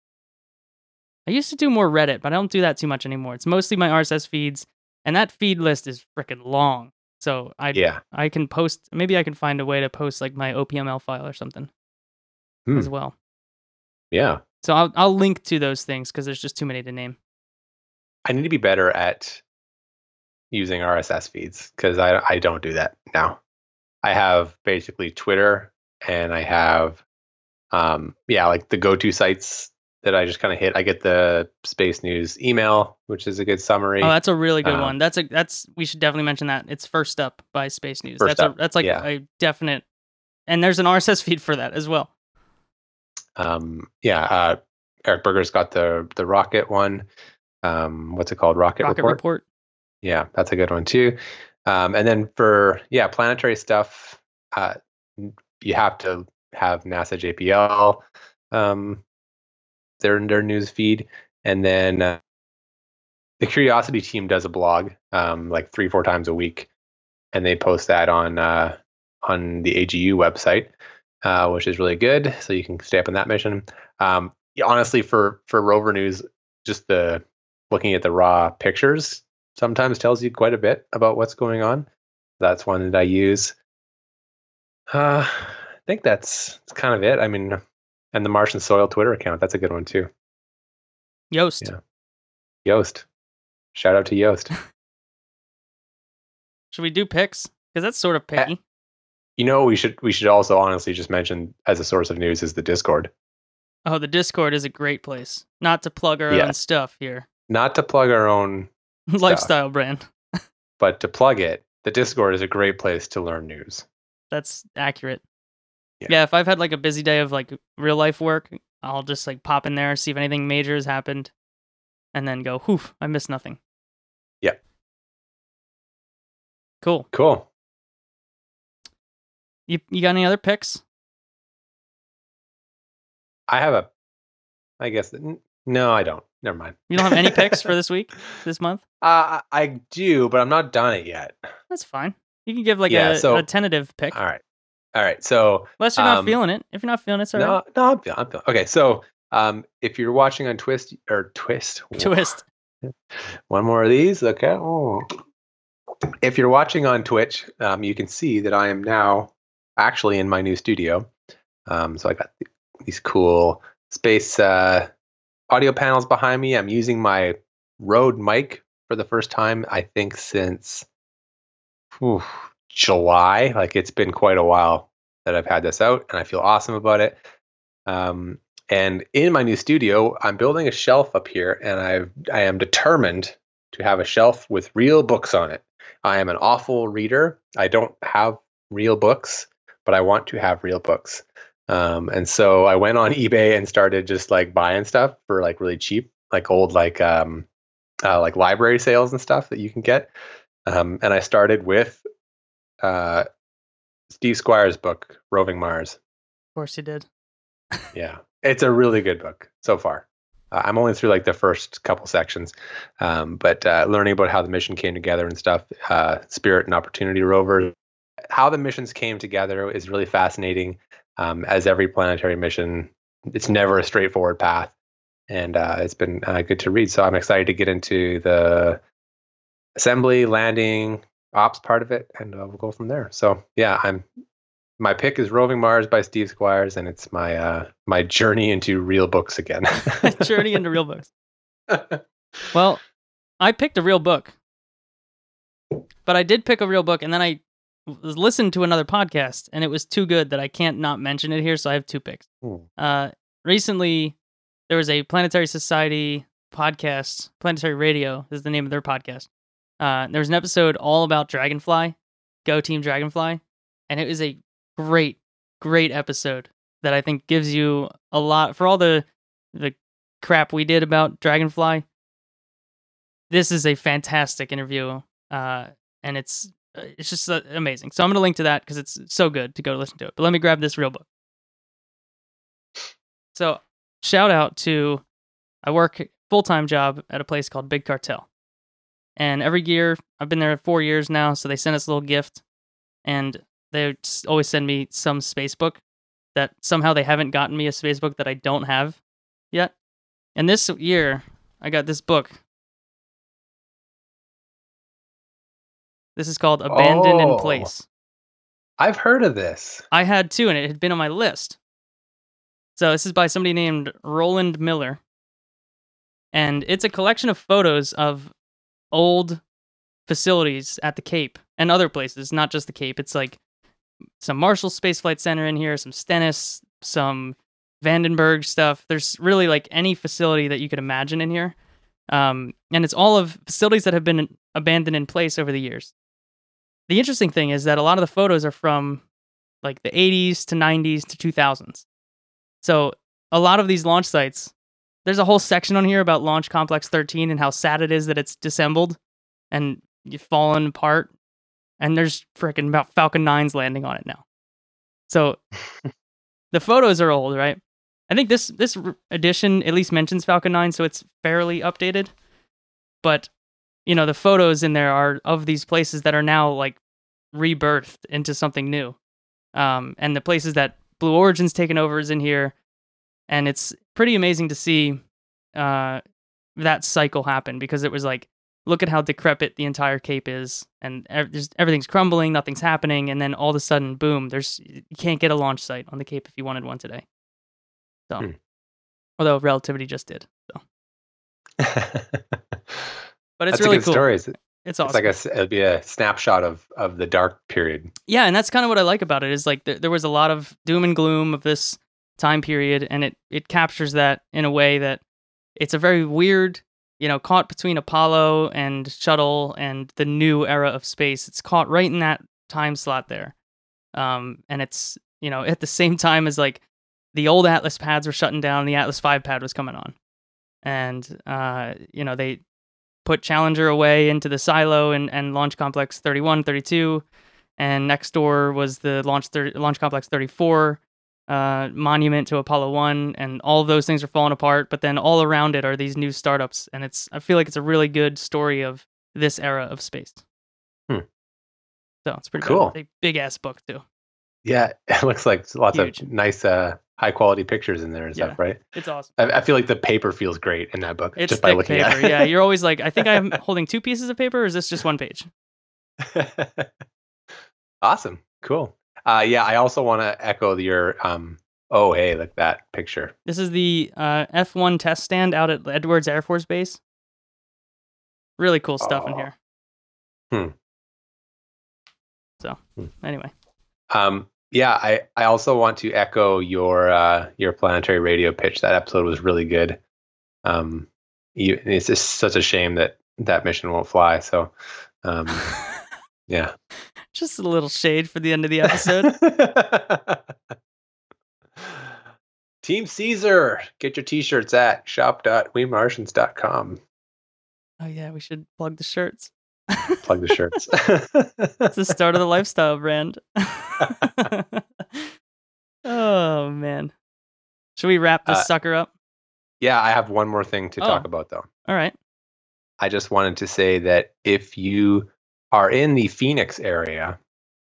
used to do more Reddit, but I don't do that too much anymore. It's mostly my RSS feeds, and that feed list is freaking long. So I can post, maybe I can find a way to post like my OPML file or something as well. Yeah. So I'll link to those things because there's just too many to name. I need to be better at using RSS feeds because I don't do that now. I have basically Twitter, and I have like the go-to sites that I just kind of hit. I get the Space News email, which is a good summary. Oh, that's a really good one. That's we should definitely mention that. It's First Up by Space News. That's like a definite, and there's an RSS feed for that as well. Eric Berger's got the rocket one. What's it called? Rocket Report. Yeah, that's a good one too. And then for planetary stuff, you have to have NASA JPL, their news feed, and then the Curiosity team does a blog like 3-4 times a week, and they post that on the AGU website, which is really good. So you can stay up on that mission. Honestly, for rover news, just the looking at the raw pictures sometimes tells you quite a bit about what's going on. That's one that I use. I think that's kind of it. I mean, and the Martian Soil Twitter account, that's a good one too. Yoast. Yeah. Yoast. Shout out to Yoast. Should we do picks? Because that's sort of picky. We should also honestly just mention as a source of news is the Discord. Oh, the Discord is a great place. Not to plug our own stuff here. Not to plug our own lifestyle brand. But to plug it, the Discord is a great place to learn news. That's accurate. Yeah, if I've had like a busy day of like real life work, I'll just like pop in there, see if anything major has happened, and then go, whew, I missed nothing. Yeah. Cool. You got any other picks? I guess, no, I don't. Never mind. You don't have any picks for this week, this month? I do, but I'm not done it yet. That's fine. You can give like a tentative pick. All right. So unless you're not feeling it. If you're not feeling it, it's all right. No, I'm feeling. Okay. So if you're watching on Twist. One more of these. Okay. Oh. If you're watching on Twitch, you can see that I am now actually in my new studio. So I got these cool space audio panels behind me. I'm using my Rode mic for the first time, I think, since July. Like, it's been quite a while that I've had this out, and I feel awesome about it. And in my new studio, I'm building a shelf up here, and I am determined to have a shelf with real books on it. I am an awful reader. I don't have real books, but I want to have real books. And so I went on eBay and started just like buying stuff for like really cheap, like old like library sales and stuff that you can get. And I started with Steve Squire's book, Roving Mars. Of course you did. Yeah, it's a really good book so far. I'm only through like the first couple sections, but learning about how the mission came together and stuff, Spirit and Opportunity rovers, how the missions came together is really fascinating. As every planetary mission, it's never a straightforward path, and it's been good to read. So I'm excited to get into the assembly, landing, ops part of it, and we'll go from there. So yeah, my pick is Roving Mars by Steve Squires, and it's my journey into real books again. Journey into real books. Well, I picked a real book, but I did pick a real book, and then I listened to another podcast, and it was too good that I can't not mention it here, so I have two picks. Recently, there was a Planetary Society podcast, Planetary Radio is the name of their podcast. There was an episode all about Dragonfly, Go Team Dragonfly, and it was a great episode that I think gives you a lot for all the crap we did about Dragonfly. This is a fantastic interview, and it's just amazing. So I'm going to link to that because it's so good to go listen to it. But let me grab this real book. So shout out to, I work full-time job at a place called Big Cartel. And every year, I've been there 4 years now, so they send us a little gift. And they always send me some space book that somehow they haven't gotten me a space book that I don't have yet. And this year, I got this book. This is called Abandoned in Place. I've heard of this. I had too, and it had been on my list. So this is by somebody named Roland Miller. And it's a collection of photos of old facilities at the Cape and other places, not just the Cape. It's like some Marshall Space Flight Center in here, some Stennis, some Vandenberg stuff. There's really like any facility that you could imagine in here. And it's all of facilities that have been abandoned in place over the years. The interesting thing is that a lot of the photos are from like the 80s to 90s to 2000s. So a lot of these launch sites, there's a whole section on here about Launch Complex 13 and how sad it is that it's disassembled and fallen apart. And there's freaking about Falcon 9s landing on it now. So the photos are old, right? I think this edition at least mentions Falcon 9, so it's fairly updated. But, you know, the photos in there are of these places that are now like rebirthed into something new. And the places that Blue Origin's taken over is in here. And it's pretty amazing to see that cycle happen, because it was like, look at how decrepit the entire Cape is, and everything's crumbling, nothing's happening, and then all of a sudden, boom, you can't get a launch site on the Cape if you wanted one today. So, although Relativity just did. So, but it's that's really a good cool. Story. It's awesome. It's like it'd be a snapshot of the dark period. Yeah, and that's kind of what I like about it. Is like there was a lot of doom and gloom of this time period, and it captures that in a way that it's a very weird, you know, caught between Apollo and shuttle and the new era of space. It's caught right in that time slot there, and it's, you know, at the same time as like the old Atlas pads were shutting down, the Atlas V pad was coming on, and you know, they put Challenger away into the silo and Launch Complex 31, 32, and next door was the Launch Complex 34. Monument to Apollo 1, and all of those things are falling apart, but then all around it are these new startups, and I feel like it's a really good story of this era of space. So it's pretty cool. Good. A big ass book too. Yeah, it looks like lots Huge. of nice high quality pictures in there and stuff, right? It's awesome. I feel like the paper feels great in that book, It's just by thick looking paper. at it. Yeah, you're always like, I think I'm holding 2 pieces of paper, or is this just 1 page? Awesome. Cool. Yeah, I also want to echo your hey, like that picture. This is the F1 test stand out at Edwards Air Force Base. Really cool stuff in here. So, anyway. Yeah, I also want to echo your Planetary Radio pitch. That episode was really good. It's just such a shame that mission won't fly. So Yeah. Just a little shade for the end of the episode. Team Caesar. Get your t-shirts at shop.wemartians.com. Oh yeah, we should plug the shirts. Plug the shirts. It's the start of the lifestyle brand. Oh man. Should we wrap this sucker up? Yeah, I have one more thing to talk about though. All right. I just wanted to say that if you are in the Phoenix area,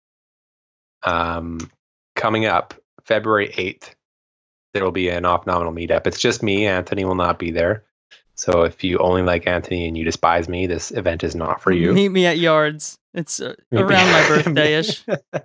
coming up February 8th, there will be an off-nominal meetup. It's just me. Anthony will not be there. So if you only like Anthony and you despise me, this event is not for you. Meet me at Yards. It's around my birthday-ish.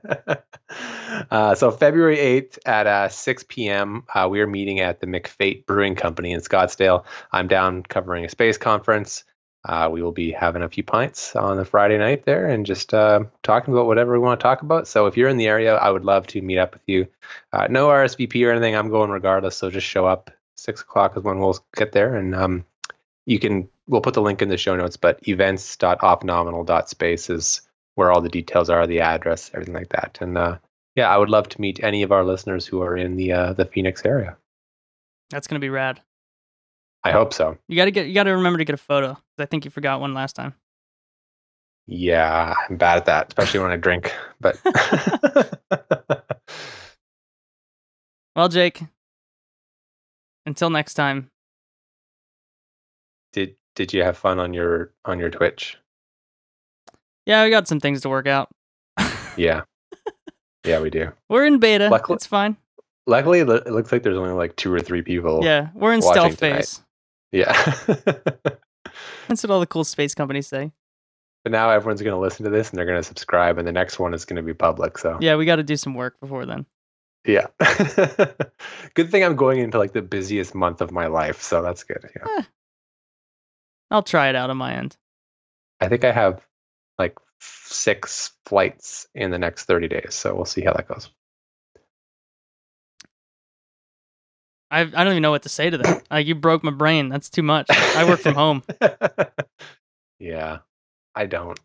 So February 8th at 6 p.m., we are meeting at the McFate Brewing Company in Scottsdale. I'm down covering a space conference. We will be having a few pints on the Friday night there and just talking about whatever we want to talk about. So if you're in the area, I would love to meet up with you. No RSVP or anything. I'm going regardless. So just show up. 6 o'clock is when we'll get there. And we'll put the link in the show notes, but events.offnominal.space is where all the details are, the address, everything like that. And yeah, I would love to meet any of our listeners who are in the Phoenix area. That's going to be rad. I hope so. You got to remember to get a photo. 'Cause I think you forgot one last time. Yeah, I'm bad at that, especially when I drink. But well, Jake, until next time. Did you have fun on your Twitch? Yeah, we got some things to work out. Yeah. Yeah, we do. We're in beta. It's fine. Luckily, it looks like there's only like 2 or 3 people. Yeah, we're in stealth phase. Yeah. That's what all the cool space companies say. But now everyone's going to listen to this and they're going to subscribe, and the next one is going to be public. So yeah, we got to do some work before then. Yeah. Good thing I'm going into like the busiest month of my life, so that's good. Yeah. I'll try it out on my end. I think I have like 6 flights in the next 30 days, so we'll see how that goes. I don't even know what to say to that. Like, you broke my brain. That's too much. I work from home. Yeah, I don't.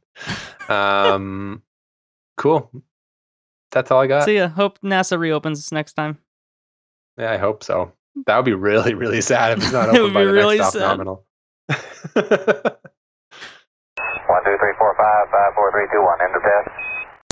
Cool. That's all I got. See ya. Hope NASA reopens next time. Yeah, I hope so. That would be really, really sad if it's not open by the really next sad. off-nominal. 1, 2, 3, 4, 5, 5, 4, 3, 2, 1. End of test.